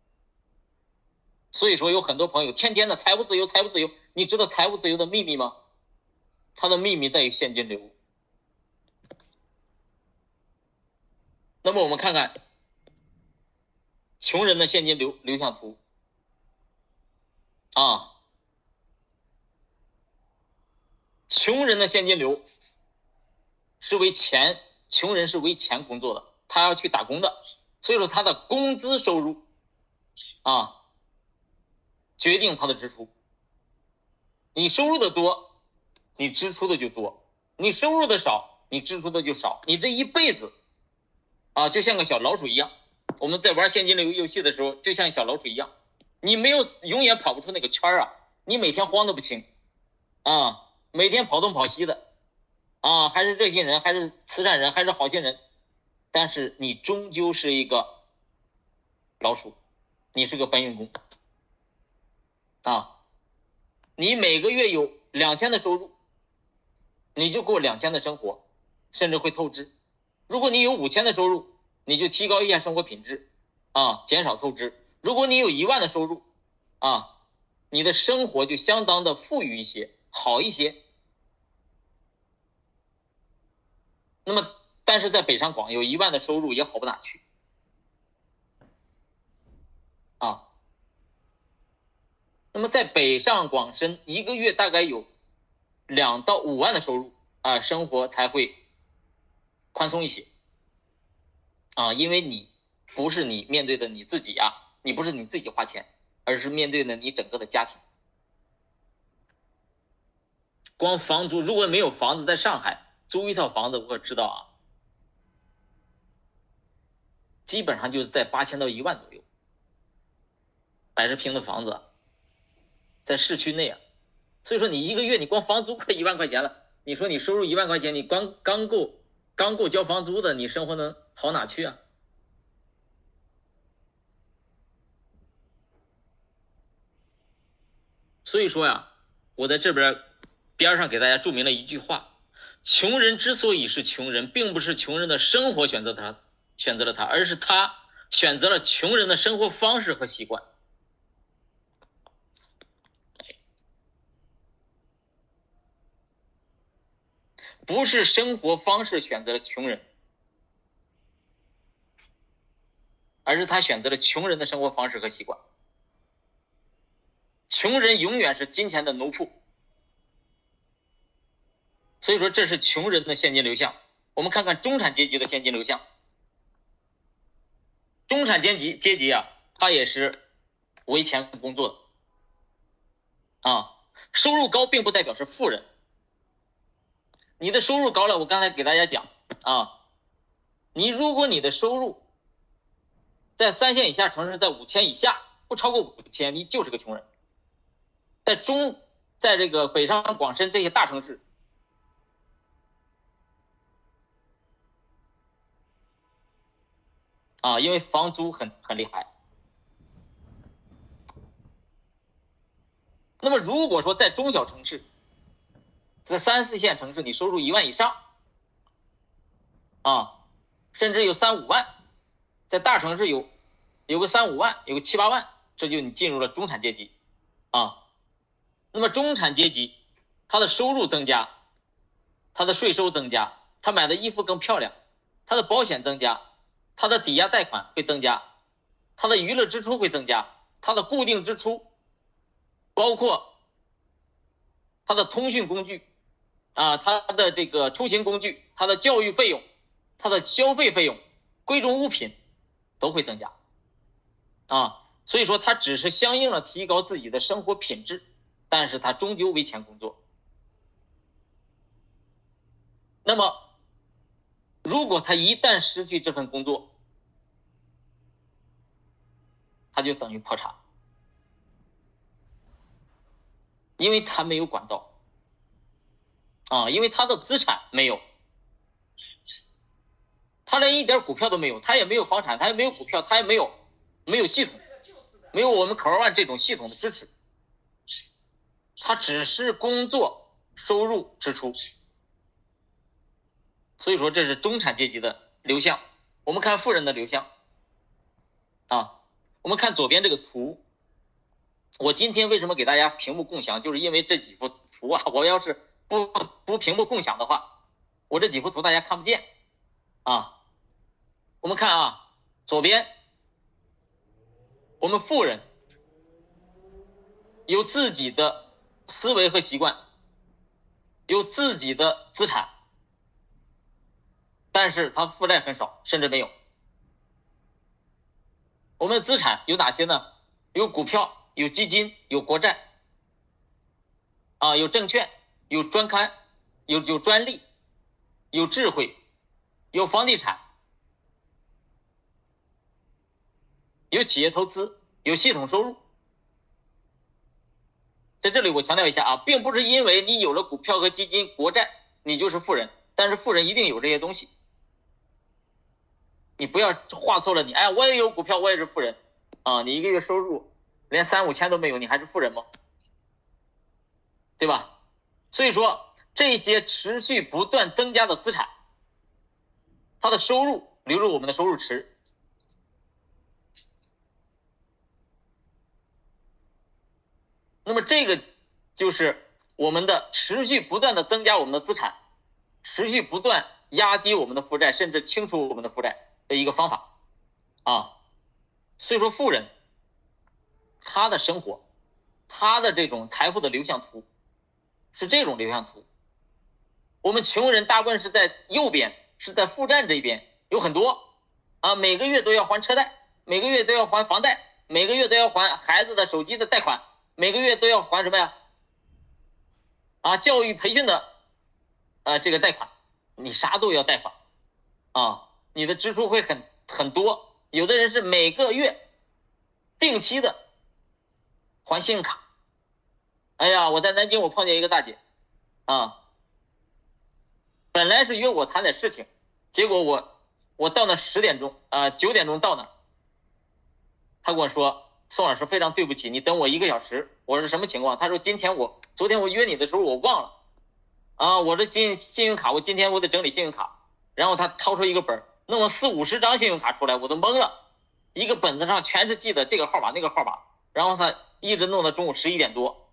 所以说有很多朋友天天的财务自由财务自由，你知道财务自由的秘密吗？它的秘密在于现金流。那么我们看看穷人的现金流流向图啊，穷人的现金流是为钱，穷人是为钱工作的，他要去打工的，所以说他的工资收入啊决定他的支出。你收入的多，你支出的就多；你收入的少，你支出的就少。你这一辈子啊，就像个小老鼠一样。我们在玩现金流游戏的时候，就像小老鼠一样，你没有永远跑不出那个圈啊，你每天慌得不轻啊，每天跑东跑西的啊，还是热心人，还是慈善人，还是好心人，但是你终究是一个老鼠，你是个搬运工啊。你每个月有两千的收入，你就过两千的生活，甚至会透支。如果你有五千的收入，你就提高一下生活品质啊，减少透支。如果你有一万的收入啊，你的生活就相当的富裕一些，好一些。那么但是在北上广有一万的收入也好不哪去啊。那么在北上广深一个月大概有两到五万的收入啊，生活才会宽松一些啊，因为你不是你面对的你自己啊，你不是你自己花钱，而是面对的你整个的家庭。光房租，如果没有房子，在上海租一套房子，我可知道啊，基本上就是在八千到一万左右，百十平的房子，在市区内啊。所以说你一个月你光房租快一万块钱了，你说你收入一万块钱，你光刚够刚够交房租的，你生活能好哪去啊？所以说呀，我在这边边上给大家注明了一句话：穷人之所以是穷人，并不是穷人的生活选择他选择了他，而是他选择了穷人的生活方式和习惯。不是生活方式选择了穷人，而是他选择了穷人的生活方式和习惯。穷人永远是金钱的奴仆，所以说这是穷人的现金流向。我们看看中产阶级的现金流向。中产阶级阶级啊，他也是为钱工作的啊。收入高并不代表是富人，你的收入高了，我刚才给大家讲啊，你如果你的收入在三线以下城市，在五千以下，不超过五千，你就是个穷人。在中，在这个北上广深这些大城市，啊，因为房租很很厉害。那么如果说在中小城市，在三四线城市，你收入一万以上啊，甚至有三五万，在大城市有有个三五万，有个七八万，这就你进入了中产阶级啊。那么中产阶级他的收入增加， 他的税收增加，他买的衣服更漂亮，他的保险增加，他的抵押贷款会增加，他的娱乐支出会增加，他的固定支出包括他的通讯工具啊，他的这个出行工具，他的教育费用，他的消费费用，贵重物品都会增加啊。所以说他只是相应的提高自己的生活品质，但是他终究为钱工作。那么如果他一旦失去这份工作，他就等于破产，因为他没有管道啊，因为他的资产没有，他连一点股票都没有，他也没有房产，他也没有股票，他也没有没有系统，没有我们 Core One 这种系统的支持，他只是工作收入支出。所以说这是中产阶级的流向。我们看富人的流向啊，我们看左边这个图，我今天为什么给大家屏幕共享，就是因为这几幅图啊，我要是不不屏幕共享的话，我这几幅图大家看不见啊。我们看啊，左边我们富人有自己的思维和习惯，有自己的资产，但是他负债很少，甚至没有。我们的资产有哪些呢？有股票，有基金，有国债啊，有证券，有专刊，有有专利，有智慧，有房地产，有企业投资，有系统收入。在这里我强调一下啊，并不是因为你有了股票和基金、国债你就是富人，但是富人一定有这些东西。你不要画错了你，哎，我也有股票，我也是富人啊！你一个月收入连三五千都没有，你还是富人吗？对吧？所以说这些持续不断增加的资产，它的收入流入我们的收入池，那么这个就是我们的持续不断的增加我们的资产，持续不断压低我们的负债，甚至清除我们的负债的一个方法啊。所以说富人他的生活，他的这种财富的流向图是这种流向图。我们穷人大部分是在右边，是在负债这一边，有很多啊，每个月都要还车贷，每个月都要还房贷，每个月都要还孩子的手机的贷款，每个月都要还什么呀？啊，教育培训的啊这个贷款，你啥都要贷款啊，你的支出会很很多。有的人是每个月定期的还信用卡。哎呀，我在南京我碰见一个大姐啊，本来是约我谈点事情，结果我我到那十点钟啊九点钟到那，他跟我说，宋老师非常对不起，你等我一个小时。我说什么情况？他说今天我昨天我约你的时候我忘了啊，我这信信用卡我今天我得整理信用卡。然后他掏出一个本，弄了四五十张信用卡出来，我都懵了，一个本子上全是记的这个号码那个号码，然后他一直弄到中午十一点多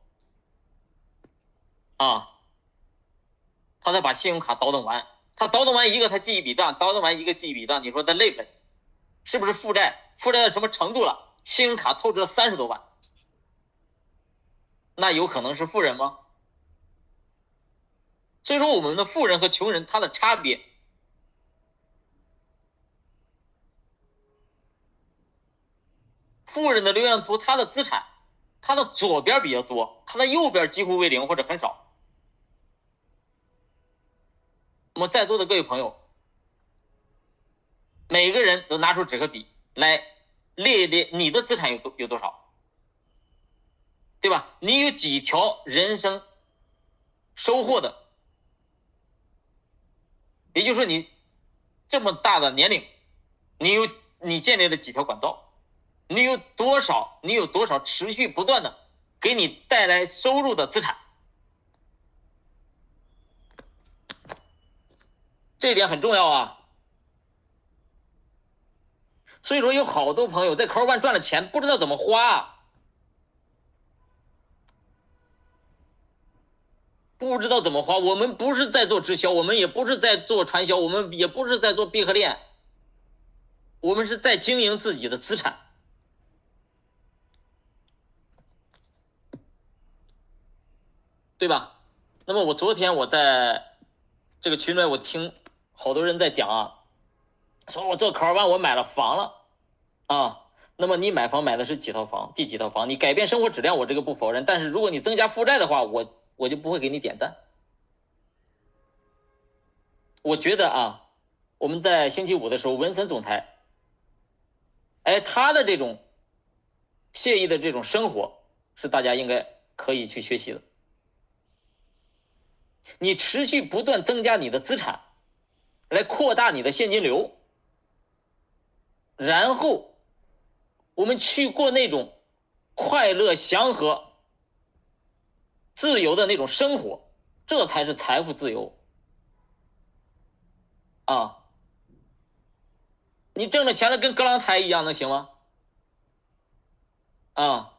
啊，他才把信用卡倒腾完。他倒腾完一个他记一笔账，倒腾完一个记一笔账，你说他累不累？是不是负债负债到什么程度了？信用卡透支了三十多万，那有可能是富人吗？所以说我们的富人和穷人他的差别，富人的流向图，他的资产他的左边比较多，他的右边几乎为零或者很少。那么在座的各位朋友，每个人都拿出纸和笔来列一列你的资产有多有多少，对吧？你有几条人生收获的，也就是说你这么大的年龄，你有你建立了几条管道，你有多少你有多少持续不断的给你带来收入的资产，这一点很重要啊。所以说有好多朋友在 Core One 赚了钱不知道怎么花啊。 不知道怎么花。我们不是在做直销，我们也不是在做传销，我们也不是在做闭合链，我们是在经营自己的资产。对吧？那么我昨天我在这个群里我听好多人在讲啊，说我做 Core One 我买了房了啊。那么你买房买的是几套房，第几套房，你改变生活质量我这个不否认，但是如果你增加负债的话，我我就不会给你点赞。我觉得啊，我们在星期五的时候，文森总裁，哎，他的这种惬意的这种生活是大家应该可以去学习的。你持续不断增加你的资产，来扩大你的现金流，然后我们去过那种快乐祥和自由的那种生活，这才是财富自由啊！你挣了钱了跟割狼胎一样能行吗？啊，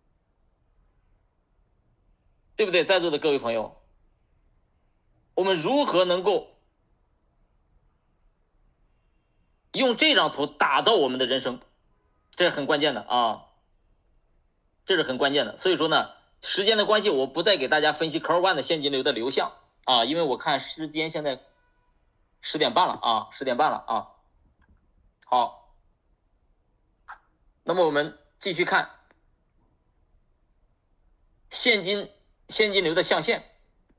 对不对？在座的各位朋友，我们如何能够用这张图打造我们的人生，这是很关键的啊，这是很关键的。所以说呢，时间的关系，我不再给大家分析 Core One 的现金流的流向啊，因为我看时间现在十点半了啊，十点半了啊。好，那么我们继续看现金现金流的象限。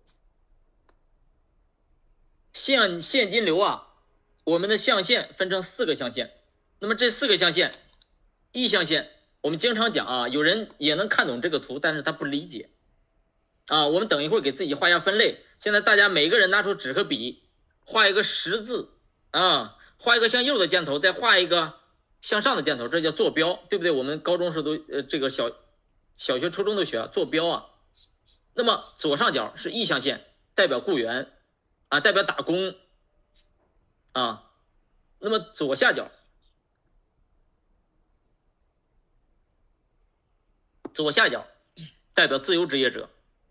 现现金流啊，我们的象限分成四个象限。那么这四个象限，意象限，我们经常讲啊，有人也能看懂这个图，但是他不理解啊。我们等一会儿给自己画下分类。现在大家每个人拿出纸和笔，画一个十字啊，画一个向右的箭头，再画一个向上的箭头，这叫坐标，对不对？我们高中时都呃这个小小学初中都学坐标啊。那么左上角是意象线，代表雇员啊，代表打工啊。那么左下角，左下角代表自由职业者。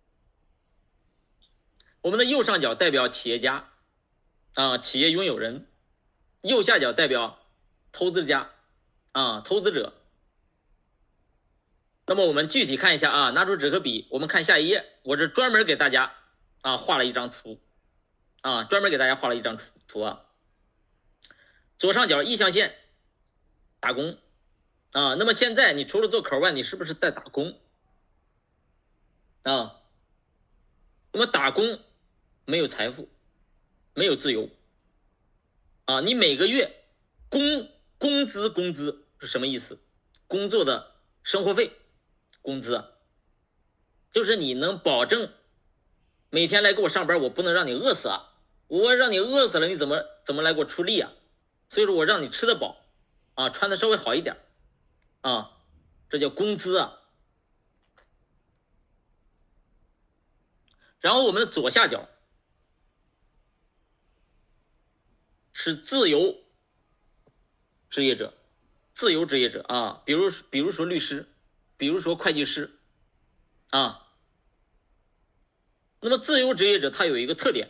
我们的右上角代表企业家啊，企业拥有人。右下角代表投资家啊，投资者。那么我们具体看一下啊，拿出纸和笔，我们看下一页。我这专门给大家啊画了一张图啊，专门给大家画了一张图啊。左上角意象线，打工啊。那么现在你除了做口外，你是不是在打工啊？那么打工没有财富，没有自由啊。你每个月工工资工资是什么意思？工作的生活费工资啊，就是你能保证每天来给我上班，我不能让你饿死啊！我让你饿死了，你怎么怎么来给我出力啊？所以说我让你吃得饱啊，穿的稍微好一点啊，这叫工资啊。然后我们的左下角是自由职业者，自由职业者啊，比如比如说律师，比如说会计师啊。那么自由职业者他有一个特点，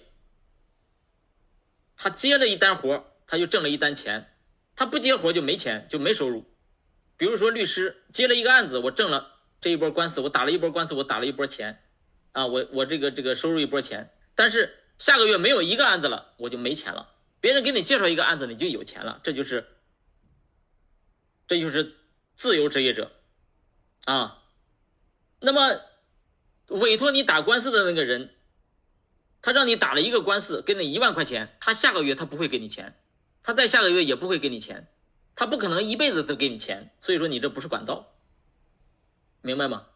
他接了一单活他就挣了一单钱，他不接活就没钱，就没收入。比如说律师接了一个案子，我挣了这一波官司，我打了一波官司，我打了一波钱啊，我我这个这个收入一波钱，但是下个月没有一个案子了，我就没钱了。别人给你介绍一个案子，你就有钱了，这就是这就是自由职业者啊。那么委托你打官司的那个人，他让你打了一个官司，给你一万块钱，他下个月他不会给你钱，他再下个月也不会给你钱，他不可能一辈子都给你钱，所以说你这不是管道，明白吗？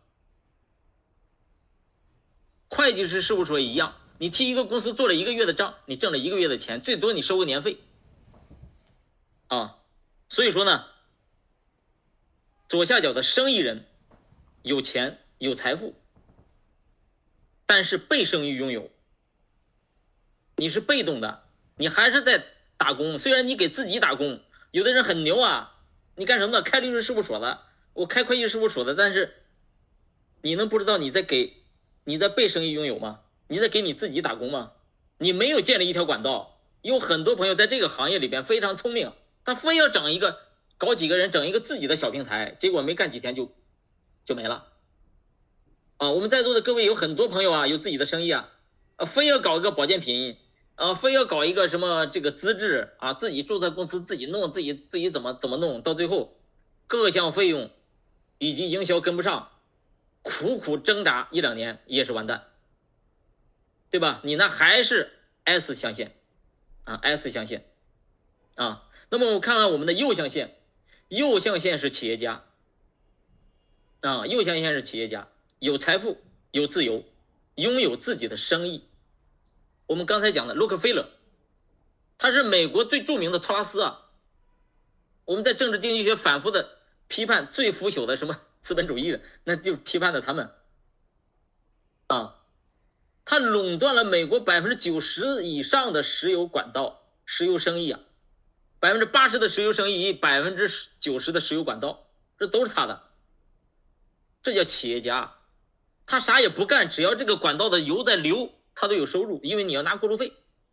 会计师事务所也一样，你替一个公司做了一个月的账，你挣了一个月的钱，最多你收个年费啊。所以说呢，左下角的生意人有钱有财富，但是被生意拥有，你是被动的，你还是在打工。虽然你给自己打工，有的人很牛啊，你干什么呢？开律师事务所的，我开会计事务所的，但是你能不知道你在给你在被生意拥有吗？ 你在给你自己打工吗？你没有建立一条管道。有很多朋友在这个行业里边非常聪明，他非要整一个搞几个人整一个自己的小平台，结果没干几天就就没了啊！我们在座的各位有很多朋友啊，有自己的生意啊，啊非要搞一个保健品啊，非要搞一个什么这个资质啊，自己注册公司自己弄，自己自己怎么怎么弄，到最后各项费用以及营销跟不上，苦苦挣扎一两年也是完蛋，对吧？你那还是 S 象限啊 ，S 象限啊。那么我看看我们的右象限，右象限是企业家啊，右象限是企业家，有财富，有自由，拥有自己的生意。我们刚才讲的洛克菲勒，他是美国最著名的托拉斯啊。我们在政治经济学反复的批判最腐朽的什么资本主义的，那就批判的他们啊。他垄断了美国百分之九十以上的石油管道、石油生意啊，百分之八十的石油生意，百分之九十的石油管道，这都是他的。这叫企业家，他啥也不干，只要这个管道的油在流，他都有收入，因为你要拿过路费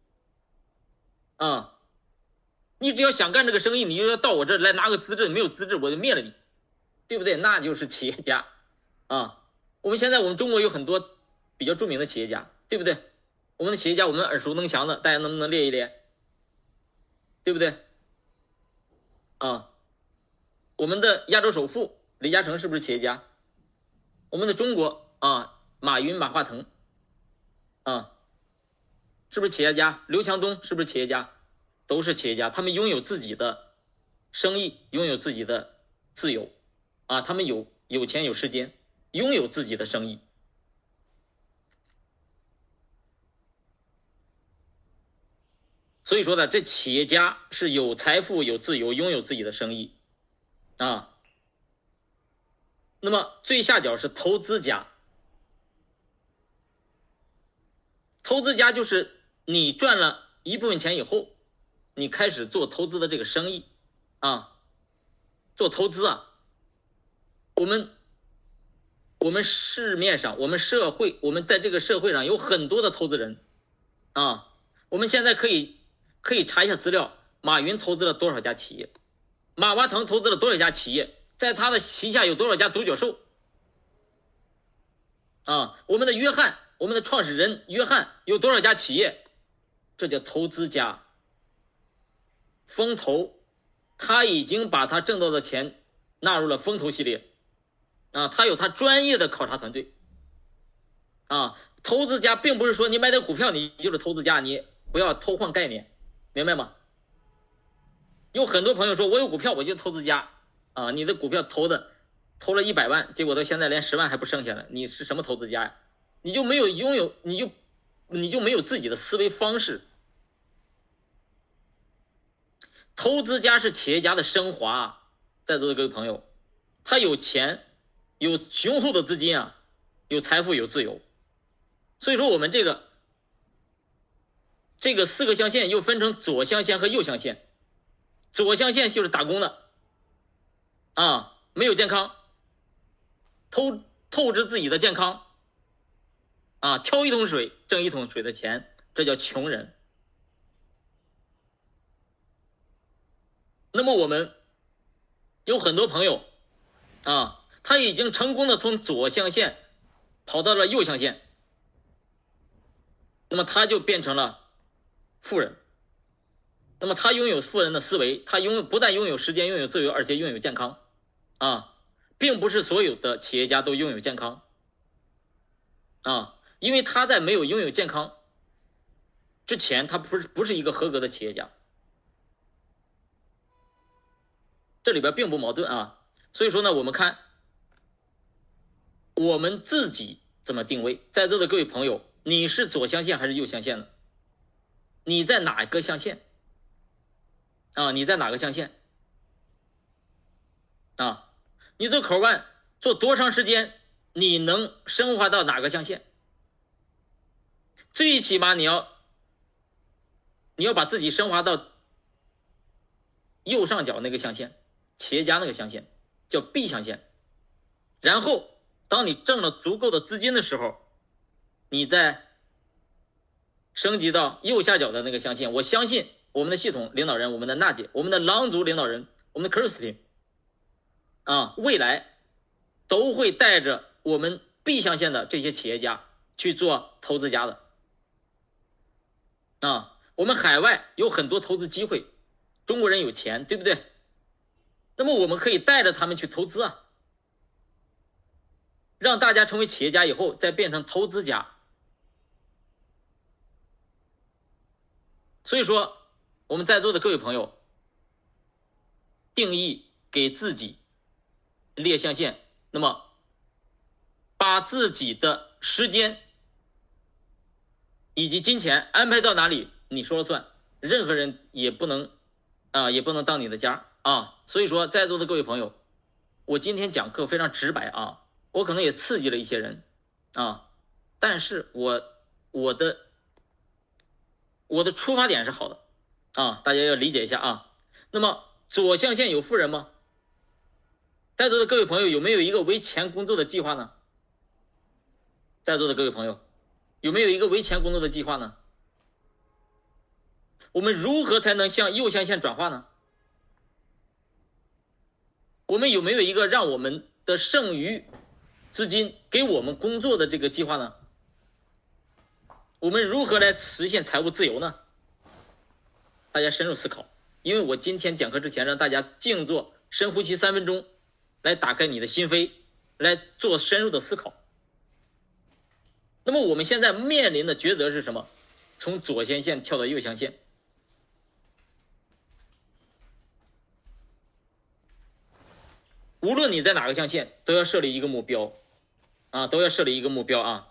啊。你只要想干这个生意，你就要到我这来拿个资质，没有资质我就灭了你，对不对？那就是企业家啊。我们现在我们中国有很多比较著名的企业家，对不对？我们的企业家我们耳熟能详的，大家能不能列一列？对不对？啊，我们的亚洲首富李嘉诚是不是企业家？我们的中国啊，马云、马化腾啊，是不是企业家？刘强东是不是企业家？都是企业家，他们拥有自己的生意，拥有自己的自由啊，他们有有钱有时间，拥有自己的生意。所以说呢，这企业家是有财富、有自由，拥有自己的生意啊。那么最下角是投资家，投资家就是你赚了一部分钱以后，你开始做投资的这个生意啊，做投资啊。我们我们市面上，我们社会，我们在这个社会上有很多的投资人啊。我们现在可以可以查一下资料，马云投资了多少家企业，马化腾投资了多少家企业，在他的旗下有多少家独角兽啊？我们的约翰，我们的创始人约翰有多少家企业？这叫投资家。风投他已经把他挣到的钱纳入了风投系列啊，他有他专业的考察团队啊。投资家并不是说你买点股票你就是投资家，你不要偷换概念，明白吗？有很多朋友说我有股票我就投资家啊，你的股票投的投了一百万，结果到现在连十万还不剩下了，你是什么投资家呀？你就没有拥有，你就你就没有自己的思维方式。投资家是企业家的升华，在座的各位朋友，他有钱，有雄厚的资金啊，有财富，有自由。所以说我们这个这个四个象限又分成左象限和右象限。左象限就是打工的啊，没有健康，透透支自己的健康啊，挑一桶水挣一桶水的钱，这叫穷人。那么我们有很多朋友啊，他已经成功的从左象限跑到了右象限，那么他就变成了富人。那么他拥有富人的思维，他拥有不但拥有时间，拥有自由，而且拥有健康啊，并不是所有的企业家都拥有健康啊，因为他在没有拥有健康之前，他不是不是一个合格的企业家。这里边并不矛盾啊。所以说呢，我们看我们自己怎么定位。在座的各位朋友，你是左象限还是右象限呢？你在哪个象限啊？你在哪个象限啊？你做口腕做多长时间，你能升华到哪个象限？最起码你要你要把自己升华到右上角那个象限，企业家那个象限叫 B 象限。然后当你挣了足够的资金的时候，你再升级到右下角的那个象限，我相信我们的系统领导人，我们的娜姐，我们的狼族领导人，我们的 Kirsty 啊，未来都会带着我们 B 象限的这些企业家去做投资家的啊。我们海外有很多投资机会，中国人有钱，对不对？那么我们可以带着他们去投资啊，让大家成为企业家以后再变成投资家。所以说我们在座的各位朋友，定义给自己列象限，那么把自己的时间以及金钱安排到哪里你说了算，任何人也不能啊、呃，也不能当你的家啊。所以说在座的各位朋友，我今天讲课非常直白啊，我可能也刺激了一些人啊，但是我我的我的出发点是好的啊，大家要理解一下啊。那么左象限有富人吗？在座的各位朋友有没有一个为钱工作的计划呢？在座的各位朋友有没有一个为钱工作的计划呢？我们如何才能向右象限转化呢？我们有没有一个让我们的剩余资金给我们工作的这个计划呢？我们如何来实现财务自由呢？大家深入思考，因为我今天讲课之前让大家静坐深呼吸三分钟，来打开你的心扉，来做深入的思考。那么我们现在面临的抉择是什么？从左象限跳到右象限。无论你在哪个象限，都要设立一个目标啊，都要设立一个目标啊。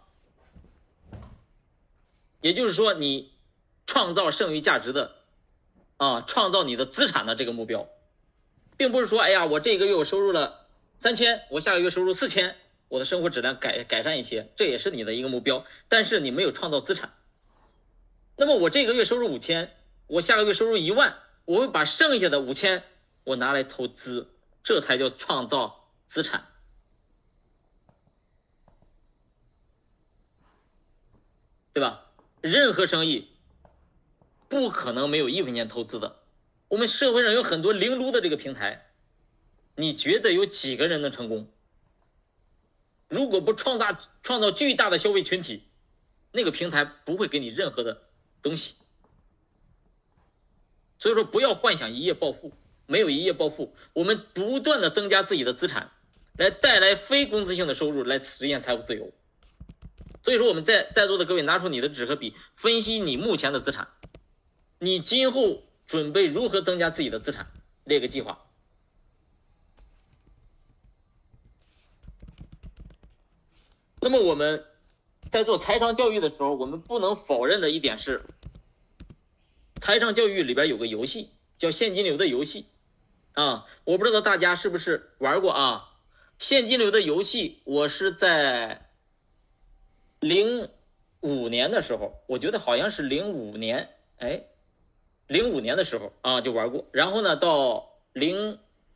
也就是说，你创造剩余价值的啊，创造你的资产的这个目标，并不是说，哎呀，我这个月我收入了三千，我下个月收入四千，我的生活质量改改善一些，这也是你的一个目标，但是你没有创造资产。那么我这个月收入五千，我下个月收入一万，我会把剩下的五千我拿来投资，这才叫创造资产。对吧？任何生意不可能没有一分钱投资的。我们社会上有很多零撸的这个平台，你觉得有几个人能成功？如果不创造创造巨大的消费群体，那个平台不会给你任何的东西。所以说不要幻想一夜暴富，没有一夜暴富，我们不断的增加自己的资产，来带来非工资性的收入，来实现财务自由。所以说我们在在座的各位拿出你的纸和笔，分析你目前的资产，你今后准备如何增加自己的资产，列个计划。那么我们在做财商教育的时候，我们不能否认的一点是，财商教育里边有个游戏叫现金流的游戏啊，我不知道大家是不是玩过啊？现金流的游戏我是在零五年的时候，我觉得好像是零五年，哎，零五年的时候啊就玩过，然后呢到零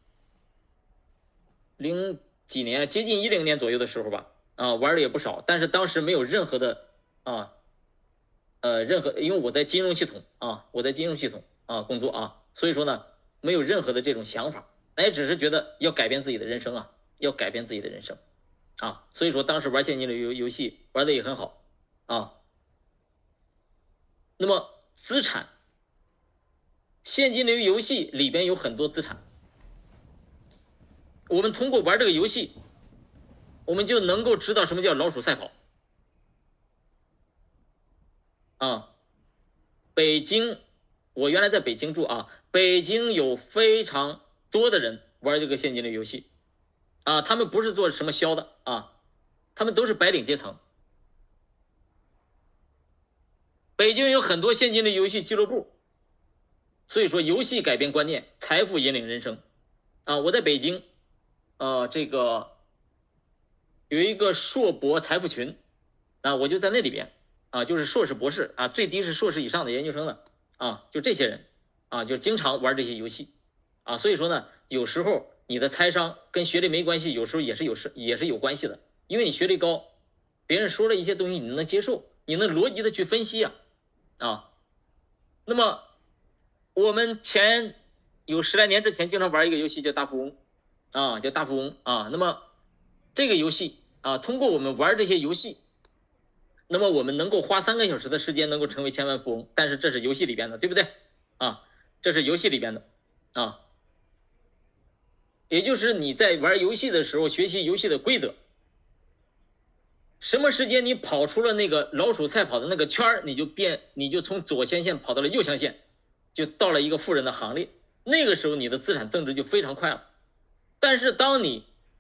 零几年，接近一零年左右的时候吧，啊玩的也不少，但是当时没有任何的啊呃任何，因为我在金融系统啊，我在金融系统啊工作啊，所以说呢没有任何的这种想法，哎，只是觉得要改变自己的人生啊，要改变自己的人生。啊，所以说当时玩现金流游游戏玩的也很好啊。那么资产，现金流游戏里边有很多资产，我们通过玩这个游戏，我们就能够知道什么叫老鼠赛跑啊。北京，我原来在北京住啊，北京有非常多的人玩这个现金流游戏。啊，他们不是做什么销的啊，他们都是白领阶层。北京有很多现金流游戏俱乐部，所以说游戏改变观念，财富引领人生啊。我在北京，呃，这个有一个硕博财富群啊，我就在那里边啊，就是硕士博士啊，最低是硕士以上的研究生的啊，就这些人啊，就经常玩这些游戏啊。所以说呢，有时候你的财商跟学历没关系，有时候也是有事也是有关系的，因为你学历高，别人说了一些东西你能接受，你能逻辑的去分析啊， 啊。那么我们前有十来年之前经常玩一个游戏叫大富翁啊，叫大富翁啊。那么这个游戏啊，通过我们玩这些游戏，那么我们能够花三个小时的时间能够成为千万富翁，但是这是游戏里边的，对不对啊？这是游戏里边的啊，也就是你在玩游戏的时候学习游戏的规则，什么时间你跑出了那个老鼠赛跑的那个圈，你就变你就从左象限跑到了右象限，就到了一个富人的行列，那个时候你的资产增值就非常快了。但是当你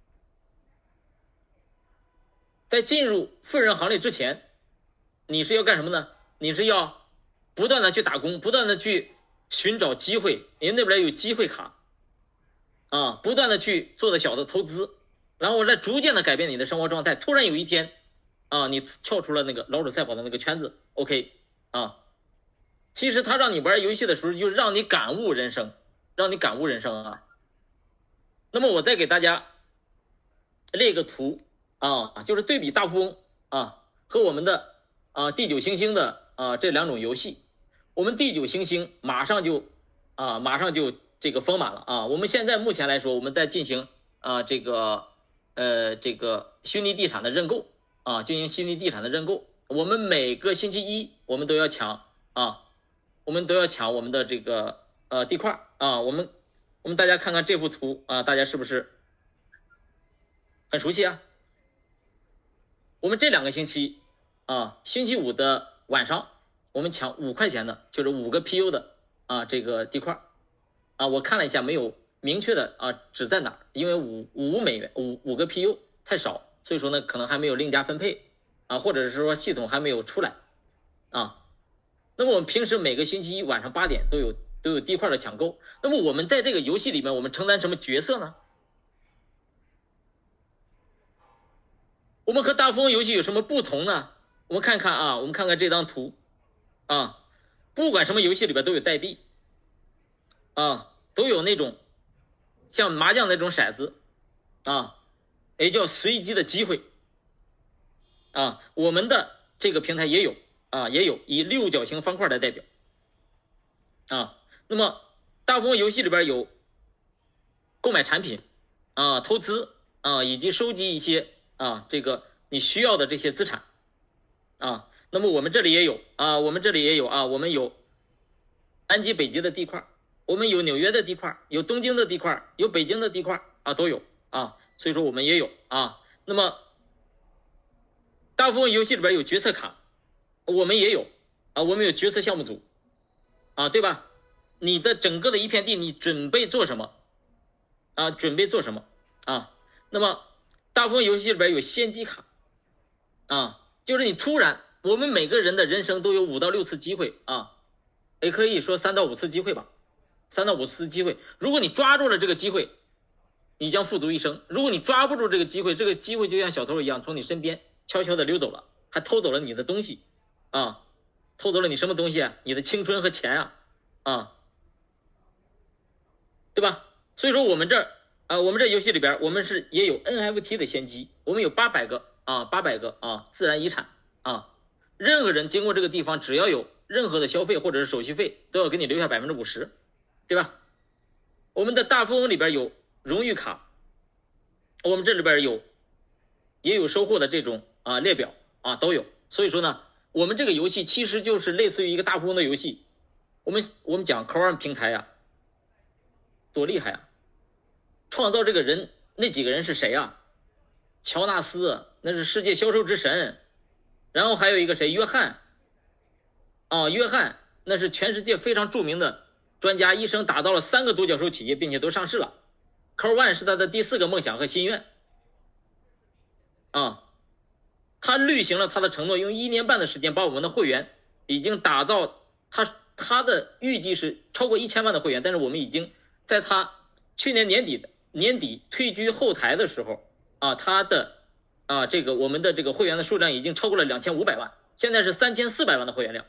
在进入富人行列之前，你是要干什么呢？你是要不断的去打工，不断的去寻找机会，因为那边有机会卡啊，不断的去做的小的投资，然后再逐渐的改变你的生活状态。突然有一天啊，你跳出了那个老鼠赛跑的那个圈子 ，OK 啊，其实他让你玩游戏的时候，就让你感悟人生，让你感悟人生啊。那么我再给大家列个图啊，就是对比大富翁啊和我们的啊地久星星的啊这两种游戏。我们地久星星马上就啊马上就这个丰满了啊。我们现在目前来说，我们在进行啊这个呃这个虚拟地产的认购啊，进行虚拟地产的认购。我们每个星期一我们都要抢啊，我们都要抢我们的这个呃地块啊。我们我们大家看看这幅图啊，大家是不是很熟悉啊？我们这两个星期啊，星期五的晚上，我们抢五块钱的，就是五个 P U 的啊这个地块啊。我看了一下，没有明确的啊指在哪儿，因为五五美元五五个 P U 太少，所以说呢可能还没有另加分配啊，或者是说系统还没有出来啊。那么我们平时每个星期一晚上八点都有都有地块的抢购。那么我们在这个游戏里面，我们承担什么角色呢？我们和大富翁游戏有什么不同呢？我们看看啊，我们看看这张图啊，不管什么游戏里边都有代币啊，都有那种像麻将那种骰子啊，也叫随机的机会啊。我们的这个平台也有啊，也有以六角形方块来代表啊。那么大富翁游戏里边有购买产品啊、投资啊，以及收集一些啊这个你需要的这些资产啊。那么我们这里也有啊，我们这里也有啊，我们有安吉北极的地块，我们有纽约的地块，有东京的地块，有北京的地块啊，都有啊，所以说我们也有啊。那么大富翁游戏里边有决策卡，我们也有啊，我们有决策项目组啊，对吧？你的整个的一片地，你准备做什么啊？准备做什么啊？那么大富翁游戏里边有先机卡啊，就是你突然，我们每个人的人生都有五到六次机会啊，也可以说三到五次机会吧，三到五次机会。如果你抓住了这个机会，你将富足一生；如果你抓不住这个机会，这个机会就像小偷一样从你身边悄悄的溜走了，还偷走了你的东西啊，偷走了你什么东西啊？你的青春和钱啊啊，对吧？所以说我们这儿啊，我们这游戏里边，我们是也有 N F T 的先机，我们有八百个啊，八百个啊自然遗产啊，任何人经过这个地方，只要有任何的消费或者是手续费，都要给你留下百分之五十，对吧？我们的大富翁里边有荣誉卡，我们这里边有也有收获的这种啊列表啊都有。所以说呢，我们这个游戏其实就是类似于一个大富翁的游戏。我们我们讲 Core 平台呀、啊，多厉害啊！创造这个人那几个人是谁啊？乔纳斯那是世界销售之神，然后还有一个谁？约翰啊，约翰那是全世界非常著名的专家，一生打造了三个独角兽企业，并且都上市了。Core One 是他的第四个梦想和心愿啊，他履行了他的承诺，用一年半的时间把我们的会员已经打造，他他的预计是超过一千万的会员，但是我们已经在他去年年底的年底退居后台的时候啊，他的啊这个我们的这个会员的数量已经超过了两千五百万，现在是三千四百万的会员量。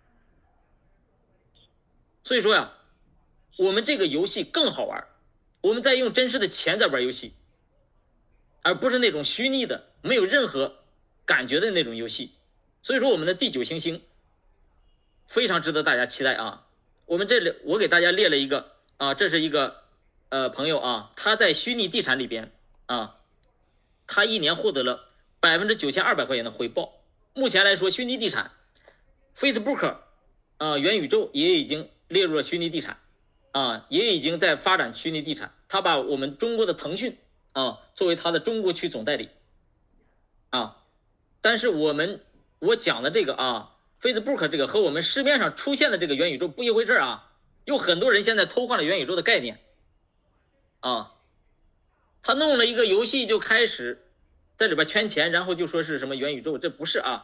所以说呀，我们这个游戏更好玩，我们在用真实的钱在玩游戏，而不是那种虚拟的没有任何感觉的那种游戏。所以说我们的地久星星非常值得大家期待啊。我们这里我给大家列了一个啊，这是一个呃朋友啊，他在虚拟地产里边啊，他一年获得了百分之九千二百块钱的回报。目前来说，虚拟地产 Facebook 啊，元宇宙也已经列入了虚拟地产啊，也已经在发展虚拟地产。他把我们中国的腾讯啊作为他的中国区总代理啊，但是我们我讲的这个啊 Facebook 这个和我们市面上出现的这个元宇宙不一回事啊，有很多人现在偷换了元宇宙的概念啊，他弄了一个游戏就开始在里边圈钱，然后就说是什么元宇宙，这不是啊，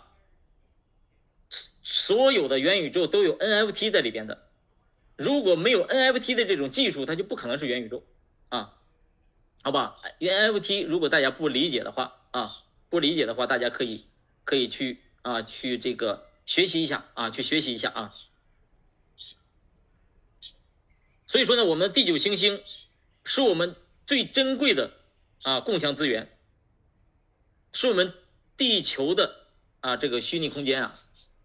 所有的元宇宙都有 N F T 在里边的，如果没有 N F T 的这种技术，它就不可能是元宇宙啊，好吧 ？N F T 如果大家不理解的话啊，不理解的话，大家可以可以去啊去这个学习一下啊，去学习一下啊。所以说呢，我们的第九行星是我们最珍贵的啊共享资源，是我们地球的啊这个虚拟空间啊，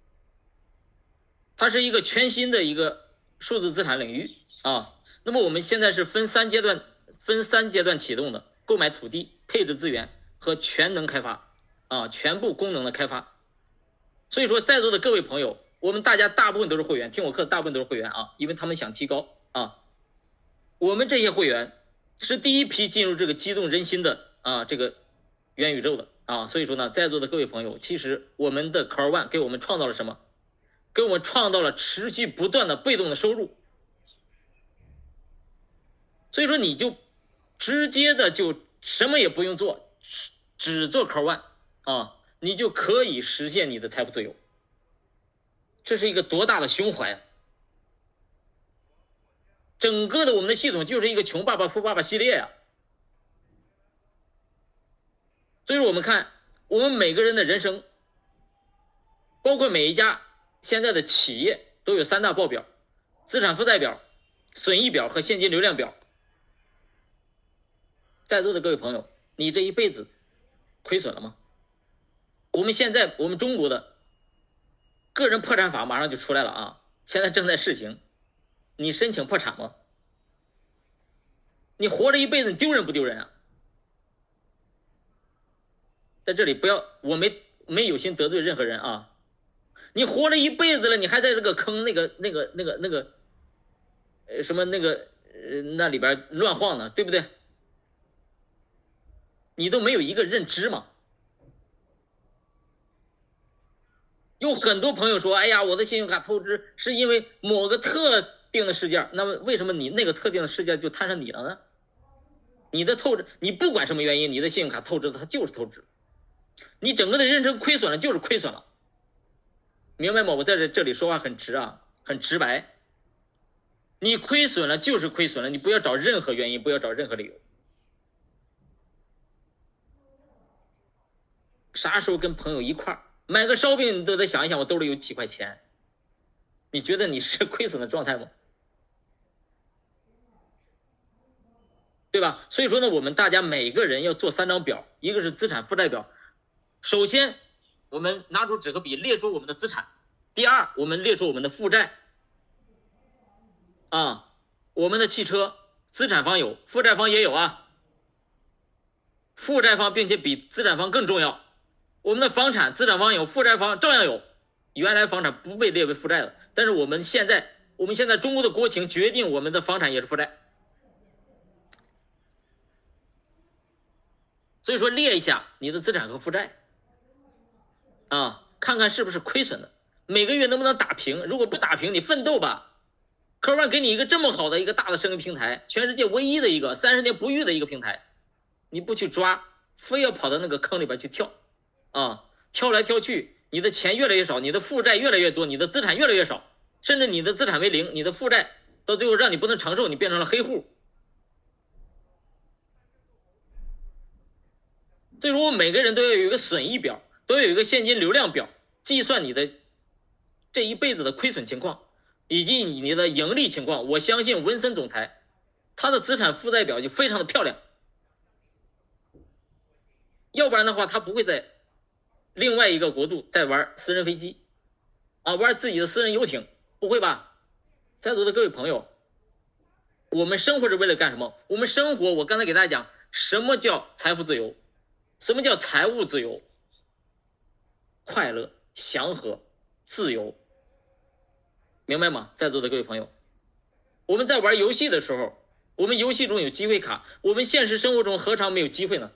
它是一个全新的一个数字资产领域啊。那么我们现在是分三阶段，分三阶段启动的：购买土地、配置资源和全能开发啊，全部功能的开发。所以说，在座的各位朋友，我们大家大部分都是会员，听我课大部分都是会员啊，因为他们想提高啊。我们这些会员是第一批进入这个激动人心的啊这个元宇宙的啊，所以说呢，在座的各位朋友，其实我们的 Core One 给我们创造了什么？给我们创造了持续不断的被动的收入。所以说你就直接的就什么也不用做，只做 Core One 啊，你就可以实现你的财富自由。这是一个多大的胸怀啊！整个的我们的系统就是一个穷爸爸富爸爸系列啊。所以说我们看我们每个人的人生，包括每一家现在的企业都有三大报表：资产负债表、损益表和现金流量表。在座的各位朋友，你这一辈子亏损了吗？我们现在我们中国的个人破产法马上就出来了啊，现在正在试行。你申请破产吗？你活着一辈子，你丢人不丢人啊？在这里不要，我没没有心得罪任何人啊。你活了一辈子了，你还在这个坑那个那个那个那个呃什么那个呃那里边乱晃呢，对不对？你都没有一个认知嘛。有很多朋友说，哎呀，我的信用卡透支是因为某个特定的事件，那么为什么你那个特定的事件就摊上你了呢？你的透支，你不管什么原因，你的信用卡透支，它就是透支，你整个的人生亏损了就是亏损了，明白吗？我在这这里说话很直啊，很直白。你亏损了就是亏损了，你不要找任何原因，不要找任何理由。啥时候跟朋友一块儿买个烧饼，你都得想一想，我兜里有几块钱。你觉得你是亏损的状态吗？对吧？所以说呢，我们大家每个人要做三张表，一个是资产负债表。首先，我们拿出纸和笔列出我们的资产；第二，我们列出我们的负债。啊，我们的汽车资产方有，负债方也有啊。负债方并且比资产方更重要。我们的房产资产方有，负债方照样有。原来房产不被列为负债的，但是我们现在我们现在中国的国情决定我们的房产也是负债。所以说列一下你的资产和负债啊，看看是不是亏损的，每个月能不能打平，如果不打平你奋斗吧。Core One给你一个这么好的一个大的生意平台，全世界唯一的一个三十年不遇的一个平台，你不去抓，非要跑到那个坑里边去跳啊，跳来跳去，你的钱越来越少，你的负债越来越多，你的资产越来越少，甚至你的资产为零，你的负债到最后让你不能承受，你变成了黑户。所以说我每个人都要有一个损益表，都要有一个现金流量表，计算你的这一辈子的亏损情况以及你的盈利情况。我相信文森总裁他的资产负债表就非常的漂亮，要不然的话他不会在另外一个国度在玩私人飞机啊，玩自己的私人游艇，不会吧？在座的各位朋友，我们生活是为了干什么？我们生活，我刚才给大家讲，什么叫财富自由？什么叫财务自由？快乐、祥和、自由，明白吗？在座的各位朋友，我们在玩游戏的时候，我们游戏中有机会卡，我们现实生活中何尝没有机会呢？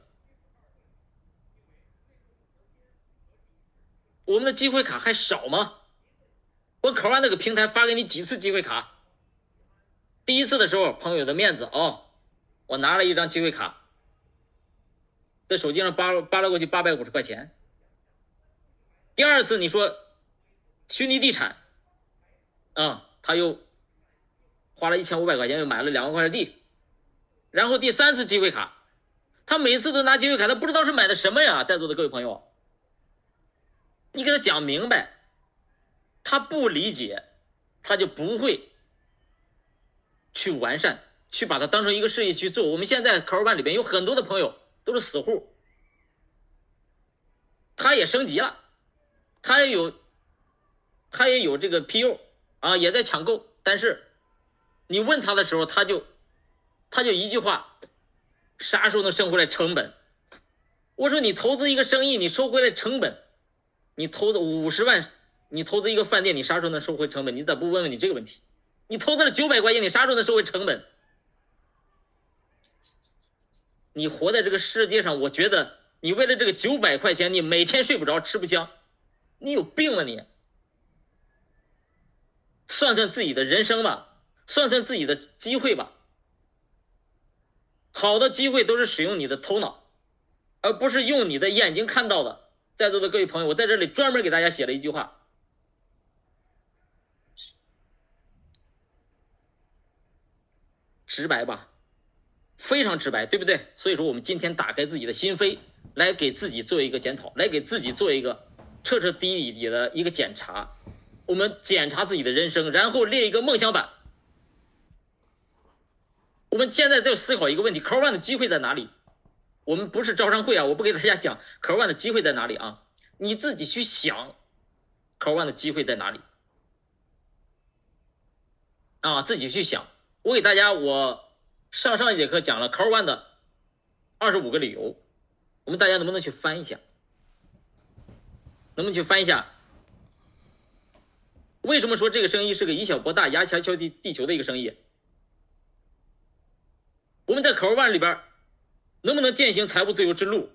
我们的机会卡还少吗？我口岸那个平台发给你几次机会卡？第一次的时候，朋友的面子哦，我拿了一张机会卡，在手机上扒扒拉过去八百五十块钱。第二次你说虚拟地产啊，他又花了一千五百块钱又买了两万块的地。然后第三次机会卡，他每次都拿机会卡，他不知道是买的什么呀。在座的各位朋友，你给他讲明白，他不理解，他就不会去完善，去把它当成一个事业去做。我们现在口湾里边有很多的朋友都是死户，他也升级了，他也有他也有这个 P U 啊，也在抢购，但是你问他的时候，他就他就一句话，啥时候能挣回来成本？我说你投资一个生意，你收回来成本，你投资五十万，你投资一个饭店，你啥时候能收回成本？你咋不问问你这个问题？你投资了九百块钱，你啥时候能收回成本？你活在这个世界上，我觉得你为了这个九百块钱，你每天睡不着，吃不香，你有病了你！算算自己的人生吧，算算自己的机会吧。好的机会都是使用你的头脑，而不是用你的眼睛看到的。在座的各位朋友，我在这里专门给大家写了一句话，直白吧，非常直白，对不对？所以说我们今天打开自己的心扉，来给自己做一个检讨，来给自己做一个彻彻底底的一个检查。我们检查自己的人生，然后列一个梦想版。我们现在在思考一个问题，口湾的机会在哪里？我们不是招商会啊，我不给大家讲口湾的机会在哪里啊，你自己去想口湾的机会在哪里啊，自己去想。我给大家，我上上一节课讲了口湾的二十五个理由，我们大家能不能去翻一下？能不能去翻一下？为什么说这个生意是个以小博大、牙签敲地地球的一个生意？我们在口湾里边能不能践行财务自由之路？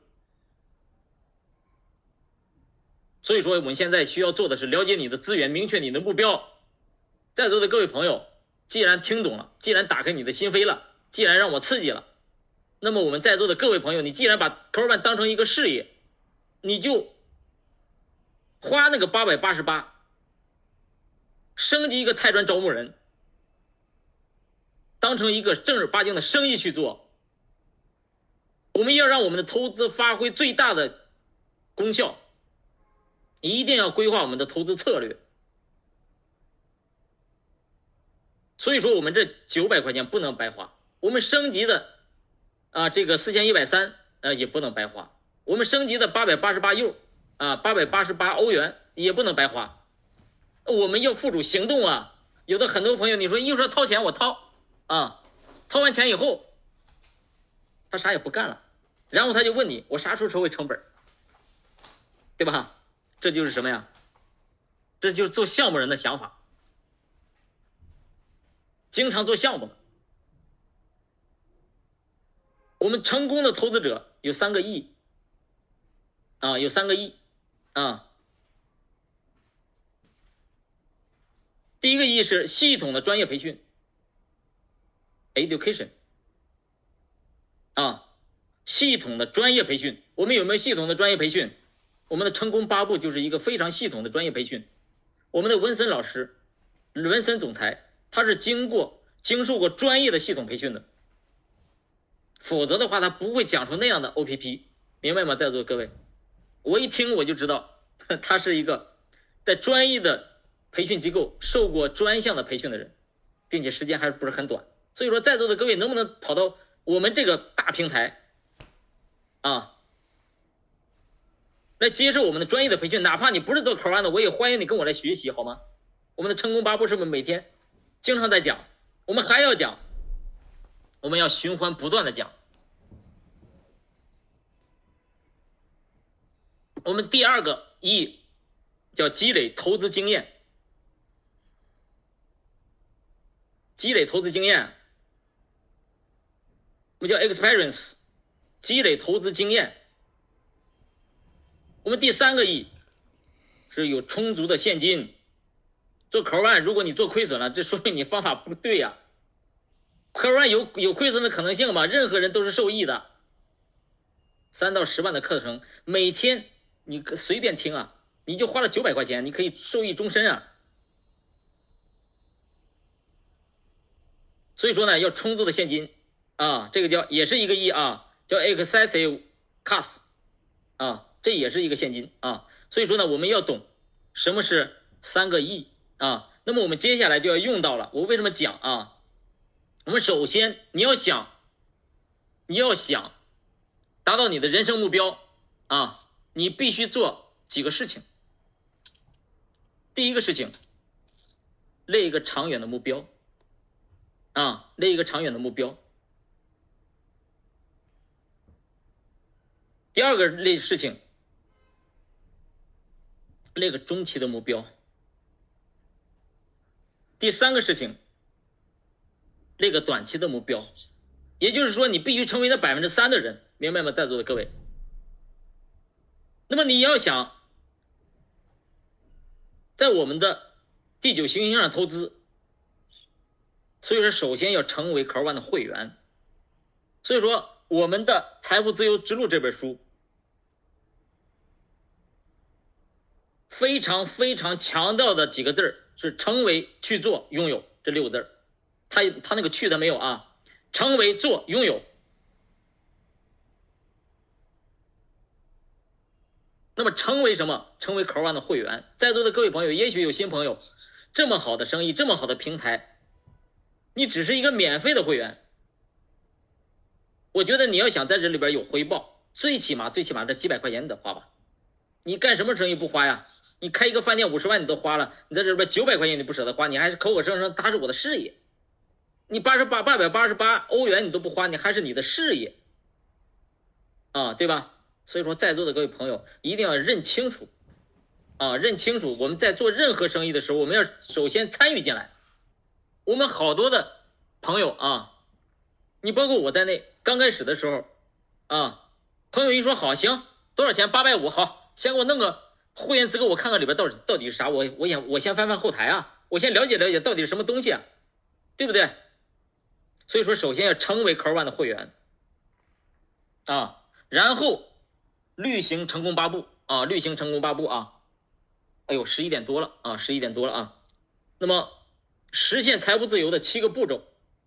所以说我们现在需要做的是了解你的资源，明确你的目标。在座的各位朋友，既然听懂了，既然打开你的心扉了，既然让我刺激了，那么我们在座的各位朋友，你既然把口湾当成一个事业，你就花那个八百八十八升级一个泰砖招募人，当成一个正儿八经的生意去做。我们要让我们的投资发挥最大的功效，一定要规划我们的投资策略。所以说我们这九百块钱不能白花，我们升级的啊这个四千一百三呃也不能白花，我们升级的八百八十八 U 啊八百八十八欧元也不能白花。我们要付诸行动啊！有的很多朋友你说一说掏钱我掏啊，掏完钱以后他啥也不干了，然后他就问你我啥时候收回成本，对吧？这就是什么呀？这就是做项目人的想法，经常做项目的。我们成功的投资者有三个亿啊，有三个亿啊。第一个亿是系统的专业培训 education 啊，系统的专业培训。我们有没有系统的专业培训？我们的成功八步就是一个非常系统的专业培训。我们的文森老师，文森总裁，他是经过经受过专业的系统培训的，否则的话他不会讲出那样的 O P P， 明白吗？在座各位，我一听我就知道他是一个在专业的培训机构受过专项的培训的人，并且时间还不是很短。所以说在座的各位能不能跑到我们这个大平台啊， 来接受我们的专业的培训，哪怕你不是做 Core One 的，我也欢迎你跟我来学习，好吗？我们的成功八步是不是每天经常在讲？我们还要讲，我们要循环不断的讲。我们第二个 E 叫积累投资经验，积累投资经验，我们叫 experience， 积累投资经验。我们第三个 E 是有充足的现金。做 Core One 如果你做亏损了，这说明你方法不对呀、啊。Core One 有有亏损的可能性吗？任何人都是受益的。三到十万的课程，每天你随便听啊，你就花了九百块钱，你可以受益终身啊。所以说呢，要充足的现金啊，这个叫也是一个 E 啊，叫 excessive cash 啊，这也是一个现金啊。所以说呢，我们要懂什么是三个 E 啊。那么我们接下来就要用到了，我为什么讲啊？我们首先你要想，你要想达到你的人生目标啊，你必须做几个事情。第一个事情，列一个长远的目标啊，列一个长远的目标。第二个类事情，列个中期的目标。第三个事情，列个短期的目标。也就是说，你必须成为那百分之三的人，明白吗？在座的各位。那么你要想在我们的第九行星上投资，所以说首先要成为 Core One 的会员。所以说我们的财富自由之路这本书非常非常强调的几个字是成为、去做、拥有这六个字。他他那个去的没有啊，成为、做、拥有。那么成为什么？成为 Core One 的会员。在座的各位朋友，也许有新朋友，这么好的生意，这么好的平台，你只是一个免费的会员。我觉得你要想在这里边有回报，最起码最起码这几百块钱你得花吧。你干什么生意不花呀？你开一个饭店五十万你都花了，你在这边九百块钱你不舍得花，你还是口口声声它是我的事业。你八十八八百八十八欧元你都不花，你还是你的事业啊，对吧？所以说在座的各位朋友一定要认清楚啊，认清楚我们在做任何生意的时候，我们要首先参与进来。我们好多的朋友啊，你包括我在内，刚开始的时候啊，朋友一说好行，多少钱？八百五，好，先给我弄个会员资格，我看看里边到底到底是啥，我我想我先翻翻后台啊，我先了解了解到底是什么东西啊，对不对？所以说首先要成为 Core One 的会员啊，然后律行成功八步啊，律行成功八步啊。哎呦，十一点多了啊，十一点多了啊。那么实现财务自由的七个步骤，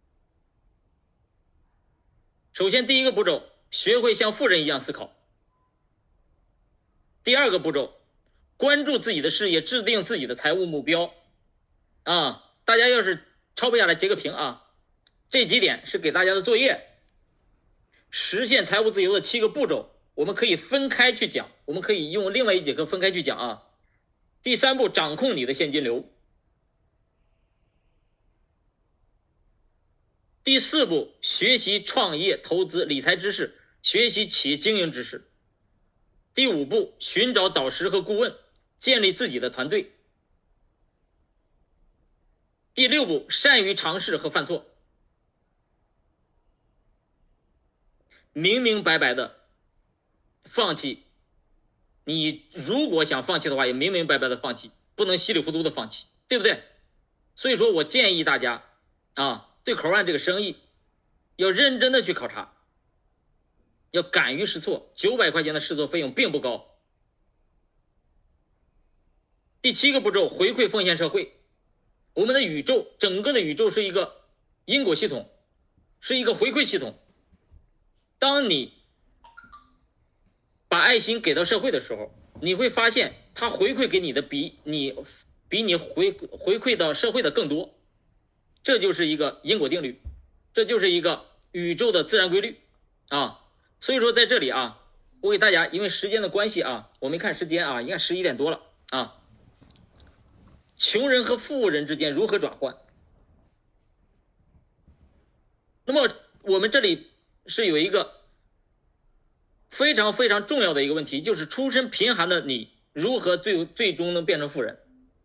首先第一个步骤，学会像富人一样思考。第二个步骤，关注自己的事业，制定自己的财务目标啊。大家要是抄不下来截个屏啊。这几点是给大家的作业。实现财务自由的七个步骤，我们可以分开去讲，我们可以用另外一节课分开去讲啊。第三步，掌控你的现金流。第四步，学习创业、投资、理财知识，学习企业经营知识。第五步，寻找导师和顾问，建立自己的团队。第六步，善于尝试和犯错。明明白白的放弃，你如果想放弃的话，也明明白白的放弃，不能稀里糊涂的放弃，对不对？所以说我建议大家啊，对 Core One 这个生意要认真的去考察，要敢于试错。九百块钱的试错费用并不高。第七个步骤，回馈奉献社会。我们的宇宙，整个的宇宙是一个因果系统，是一个回馈系统。当你把爱心给到社会的时候，你会发现它回馈给你的比你比你回回馈到社会的更多。这就是一个因果定律，这就是一个宇宙的自然规律啊。所以说在这里啊， 我给大家，因为时间的关系啊，我没看时间啊，应该十一点多了啊。穷人和富人之间如何转换？那么我们这里是有一个非常非常重要的一个问题，就是出身贫寒的你如何最最终能变成富人？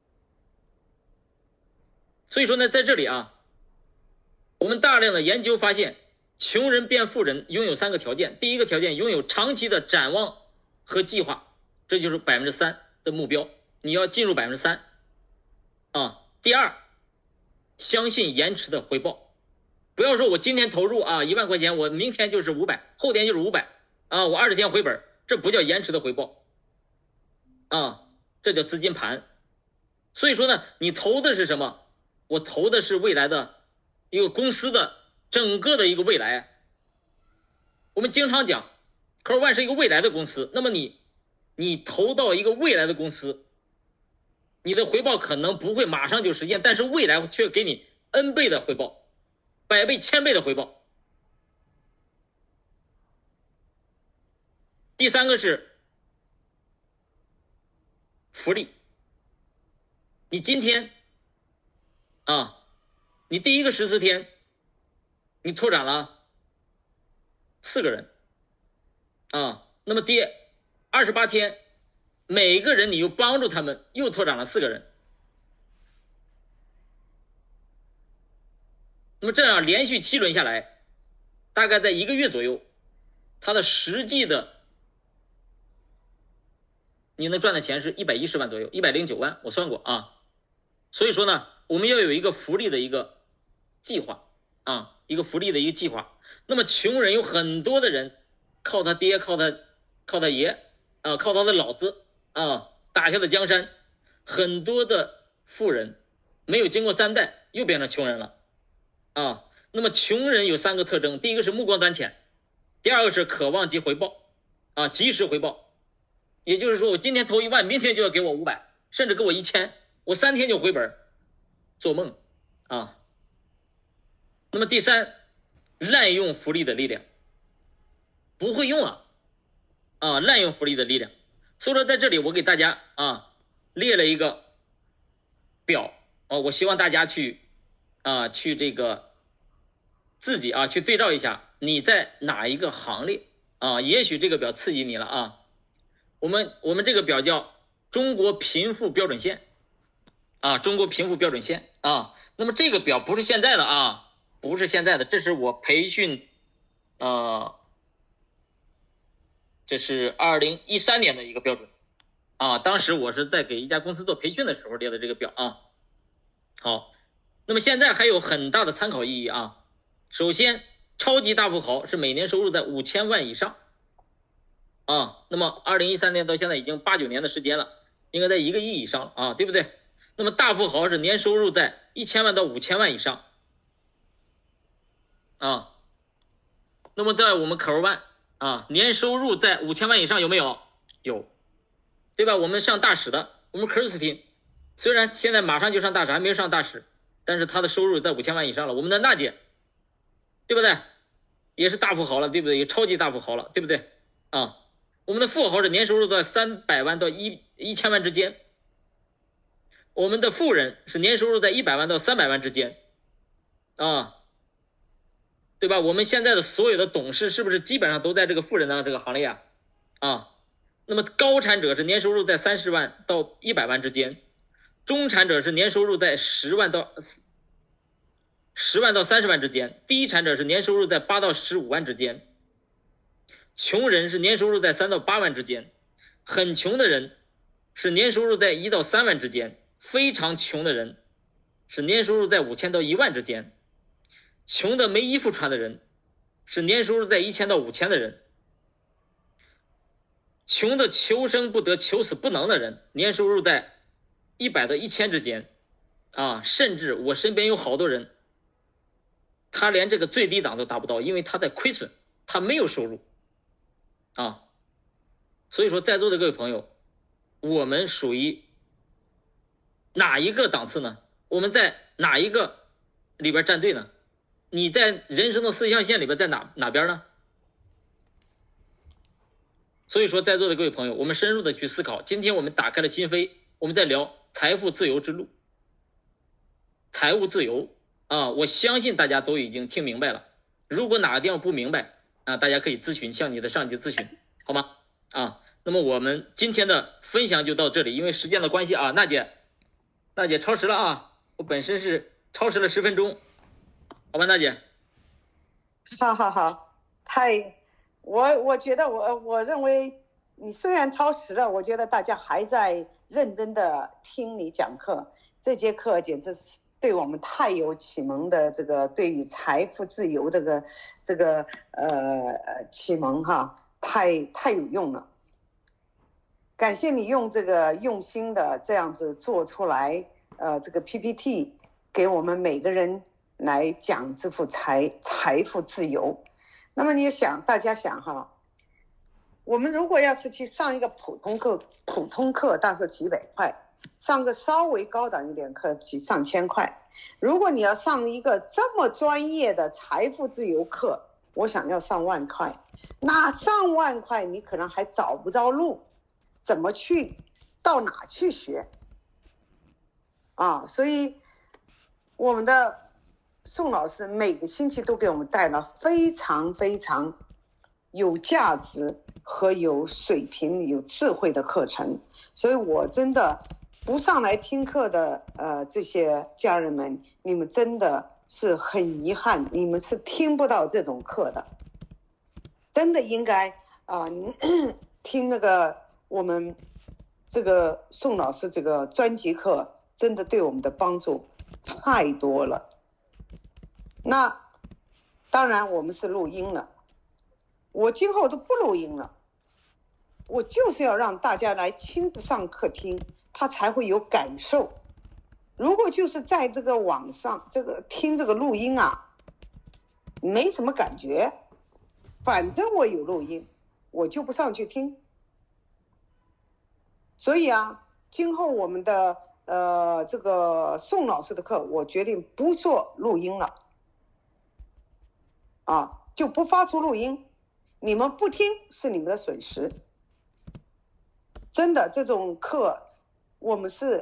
所以说呢，在这里啊，我们大量的研究发现，穷人变富人拥有三个条件。第一个条件，拥有长期的展望和计划，这就是百分之三的目标，你要进入百分之三啊。第二，相信延迟的回报，不要说我今天投入啊一万块钱，我明天就是五百，后天就是五百啊，我二十天回本，这不叫延迟的回报啊，这叫资金盘。所以说呢，你投的是什么？我投的是未来的一个公司的整个的一个未来。我们经常讲 Cover One 是一个未来的公司，那么你你投到一个未来的公司，你的回报可能不会马上就实现，但是未来却给你 N 倍的回报，百倍千倍的回报。第三个是福利，你今天啊，你第一个十四天你拓展了四个人啊，那么第二十八天每个人你又帮助他们又拓展了四个人，那么这样连续七轮下来，大概在一个月左右，他的实际的你能赚的钱是一百一十万左右，一百零九万我算过啊。所以说呢，我们要有一个福利的一个计划啊，一个福利的一个计划。那么穷人有很多的人靠他爹靠他靠他爷啊，靠他的老子啊打下的江山，很多的富人没有经过三代又变成穷人了啊。那么穷人有三个特征，第一个是目光短浅，第二个是渴望及回报啊，及时回报，也就是说我今天投一万，明天就要给我五百，甚至给我一千，我三天就回本，做梦啊。那么第三，滥用福利的力量，不会用啊啊，滥用福利的力量。所以说在这里我给大家啊列了一个表啊，我希望大家去啊去这个自己啊去对照一下你在哪一个行列啊，也许这个表刺激你了啊。我们我们这个表叫中国贫富标准线啊，中国贫富标准线啊。那么这个表不是现在的啊，不是现在的，这是我培训呃这是二零一三年的一个标准啊，当时我是在给一家公司做培训的时候列的这个表啊。好，那么现在还有很大的参考意义啊。首先，超级大富豪是每年收入在五千万以上啊，那么二零一三年到现在已经八九年的时间了，应该在一个亿以上啊，对不对？那么大富豪是年收入在一千万到五千万以上啊。那么在我们 Cover One啊，年收入在五千万以上有没有？有，对吧？我们上大使的，我们 Christine 虽然现在马上就上大使，还没有上大使，但是他的收入在五千万以上了。我们的娜姐，对不对？也是大富豪了，对不对？也超级大富豪了，对不对？啊，我们的富豪是年收入在三百万到一一千万之间，我们的富人是年收入在一百万到三百万之间，啊，对吧？我们现在的所有的董事是不是基本上都在这个富人的这个行列啊？啊，那么高产者是年收入在三十万到一百万之间，中产者是年收入在十万到十万到三十万之间，低产者是年收入在八到十五万之间，穷人是年收入在三到八万之间，很穷的人是年收入在一到三万之间，非常穷的人是年收入在五千到一万之间，穷的没衣服穿的人是年收入在一千到五千的人，穷的求生不得求死不能的人年收入在一百到一千之间啊，甚至我身边有好多人他连这个最低档都达不到，因为他在亏损，他没有收入啊。所以说在座的各位朋友，我们属于哪一个档次呢？我们在哪一个里边站队呢？你在人生的四象限里边在哪哪边呢？ 所以说，在座的各位朋友，我们深入的去思考。今天我们打开了心扉，我们在聊财富自由之路，财务自由啊，我相信大家都已经听明白了。如果哪个地方不明白啊，大家可以咨询，向你的上级咨询，好吗？啊，那么我们今天的分享就到这里，因为时间的关系啊，娜姐，娜姐超时了啊，我本身是超时了十分钟，好吧，娜姐。 好好好，太，我我觉得我我认为你虽然超时了，我觉得大家还在认真的听你讲课，这节课简直是对我们太有启蒙的，这个对于财富自由这个这个呃启蒙哈，太太有用了。感谢你用这个用心的这样子做出来，呃，这个 P P T 给我们每个人来讲这副财财富自由。那么你想，大家想哈，我们如果要是去上一个普通课，普通课大概几百块，上个稍微高档一点课去上千块。如果你要上一个这么专业的财富自由课，我想要上万块，那上万块你可能还找不着路，怎么去，到哪去学啊？所以我们的宋老师每个星期都给我们带了非常非常有价值和有水平、有智慧的课程，所以我真的不上来听课的呃这些家人们，你们真的是很遗憾，你们是听不到这种课的，真的应该啊、呃、听那个我们这个宋老师这个专辑课，真的对我们的帮助太多了。那当然我们是录音了，我今后都不录音了，我就是要让大家来亲自上课听，他才会有感受。如果就是在这个网上这个听这个录音啊，没什么感觉，反正我有录音，我就不上去听。所以啊，今后我们的呃这个宋老师的课，我决定不做录音了，啊，就不发出录音，你们不听是你们的损失。真的，这种课我们是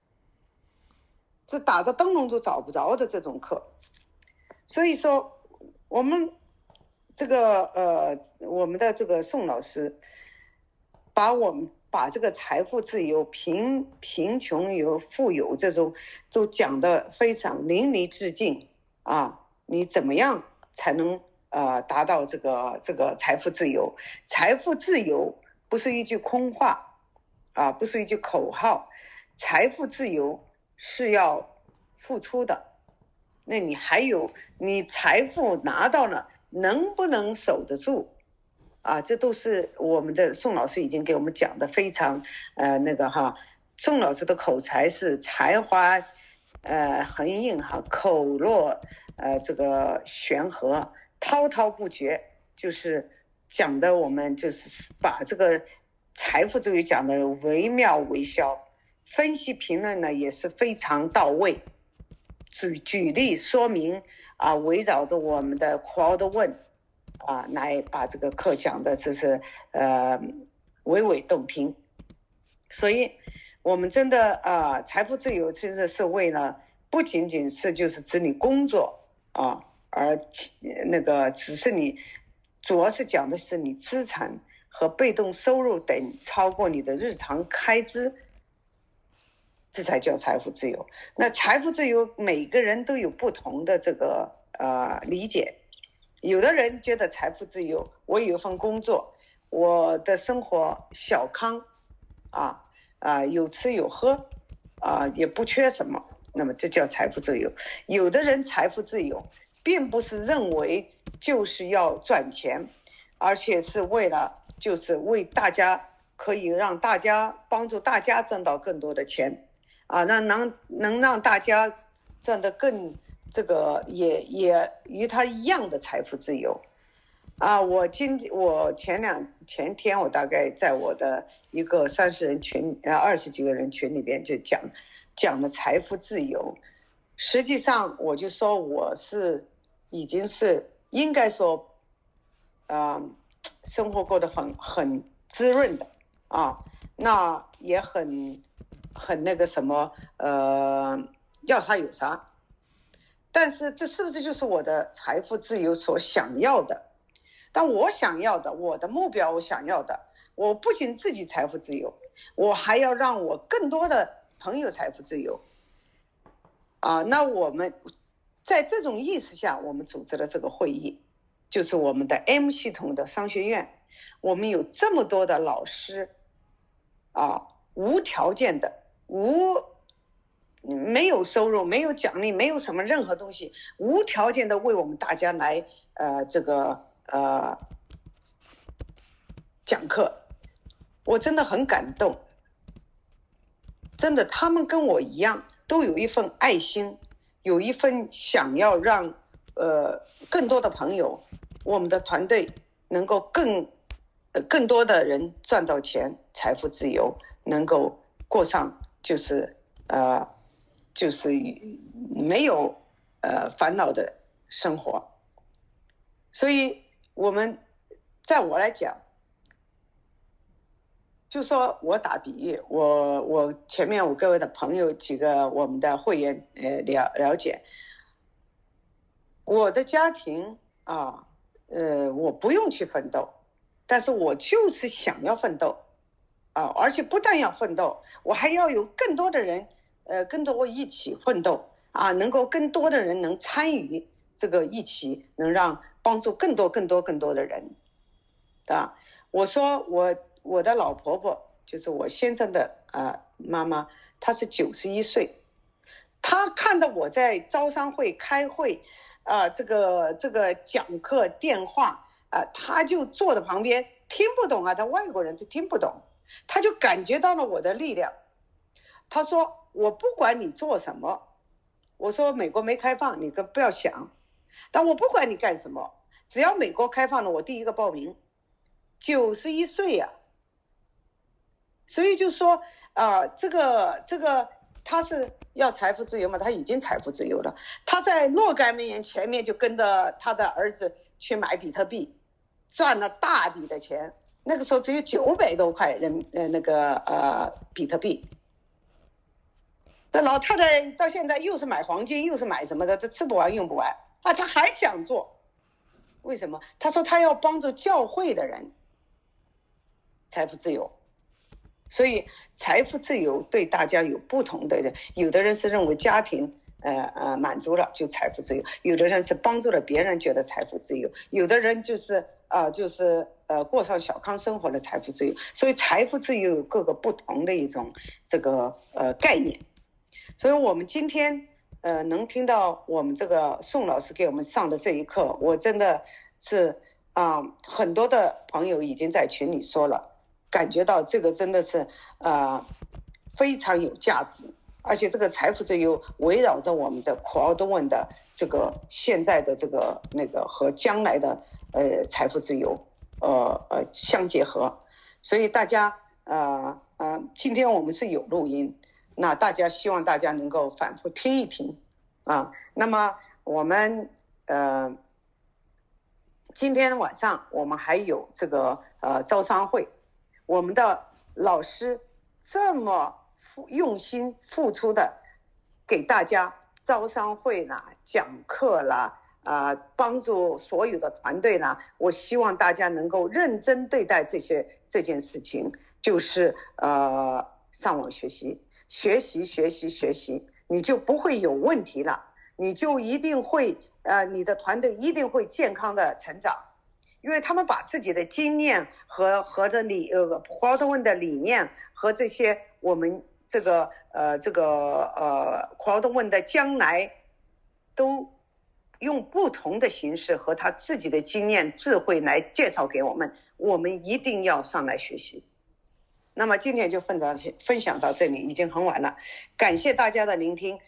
这打着灯笼都找不着的这种课。所以说我们这个呃我们的这个宋老师把我们把这个财富自由、贫贫穷有富有这种都讲得非常淋漓尽致啊，你怎么样才能呃达到这个这个财富自由？财富自由不是一句空话啊，不是一句口号，财富自由是要付出的。那你还有你财富拿到了，能不能守得住啊？这都是我们的宋老师已经给我们讲的非常呃那个哈，宋老师的口才是才华呃横溢哈，口若呃这个悬河，滔滔不绝，就是讲的我们就是把这个财富自由讲的惟妙惟肖，分析评论呢也是非常到位，举举例说明啊，围绕着我们的 crowd 问啊，来把这个课讲的就是呃娓娓动听。所以我们真的啊，财富自由其实是为了不仅仅是就是指你工作啊，而那个只是你主要是讲的是你资产和被动收入等超过你的日常开支，这才叫财富自由。那财富自由每个人都有不同的这个呃理解，有的人觉得财富自由，我有一份工作，我的生活小康啊啊有吃有喝啊，也不缺什么，那么这叫财富自由。有的人财富自由并不是认为就是要赚钱，而且是为了就是为大家，可以让大家帮助大家挣到更多的钱啊，那能能让大家赚得更这个也也与他一样的财富自由啊。我今我前两前天我大概在我的一个三十人群呃二十几个人群里边就讲讲了财富自由。实际上我就说我是已经是应该说呃生活过得很很滋润的啊，那也很很那个什么呃，要啥有啥。但是这是不是就是我的财富自由所想要的？但我想要的，我的目标，我想要的，我不仅自己财富自由，我还要让我更多的朋友财富自由啊。那我们在这种意识下，我们组织了这个会议，就是我们的 M 系统的商学院。我们有这么多的老师啊，无条件的，无没有收入，没有奖励，没有什么任何东西，无条件的为我们大家来呃这个呃讲课。我真的很感动，真的，他们跟我一样，都有一份爱心，有一份想要让呃更多的朋友，我们的团队能够更呃更多的人赚到钱，财富自由，能够过上就是呃就是没有呃烦恼的生活。所以我们在我来讲，就说我打比喻，我我前面我各位的朋友几个我们的会员呃了了解，我的家庭啊，呃我不用去奋斗，但是我就是想要奋斗啊，而且不但要奋斗，我还要有更多的人呃跟着我一起奋斗啊，能够更多的人能参与这个一起，能让帮助更多更多更多的人啊。我说我我的老婆婆就是我先生的呃妈妈，她是九十一岁，她看到我在招商会开会啊、呃，这个这个讲课电话啊、呃，她就坐在旁边听不懂啊，她外国人都听不懂，她就感觉到了我的力量。她说我不管你做什么，我说美国没开放你不要想，但我不管你干什么，只要美国开放了，我第一个报名。九十一岁呀、啊，所以就说啊、呃，这个这个他是要财富自由嘛，他已经财富自由了。他在若干年前面就跟着他的儿子去买比特币，赚了大笔的钱。那个时候只有九百多块人呃那个呃比特币。这老太太到现在又是买黄金，又是买什么的，这吃不完用不完啊，他还想做。为什么？他说他要帮助教会的人财富自由。所以财富自由对大家有不同的，有的人是认为家庭呃呃满足了就财富自由，有的人是帮助了别人觉得财富自由，有的人就是啊、呃、就是呃过上小康生活的财富自由。所以财富自由有各个不同的一种这个呃概念。所以我们今天呃能听到我们这个宋老师给我们上的这一课，我真的是啊、呃、很多的朋友已经在群里说了，感觉到这个真的是呃非常有价值，而且这个财富自由围绕着我们的苦奥多问的这个现在的这个那个和将来的呃财富自由呃呃相结合。所以大家呃呃今天我们是有录音，那大家希望大家能够反复听一听啊。那么我们呃今天晚上我们还有这个呃招商会，我们的老师这么用心付出的给大家招商会啦、讲课啦啊、呃，帮助所有的团队啦，我希望大家能够认真对待这些这件事情，就是呃上网学习学习学习学习，你就不会有问题了，你就一定会呃你的团队一定会健康的成长。因为他们把自己的经验和和这理呃苦奥多问的理念和这些我们这个呃这个呃苦奥多问的将来，都用不同的形式和他自己的经验智慧来介绍给我们，我们一定要上来学习。那么今天就分享分享到这里，已经很晚了，感谢大家的聆听。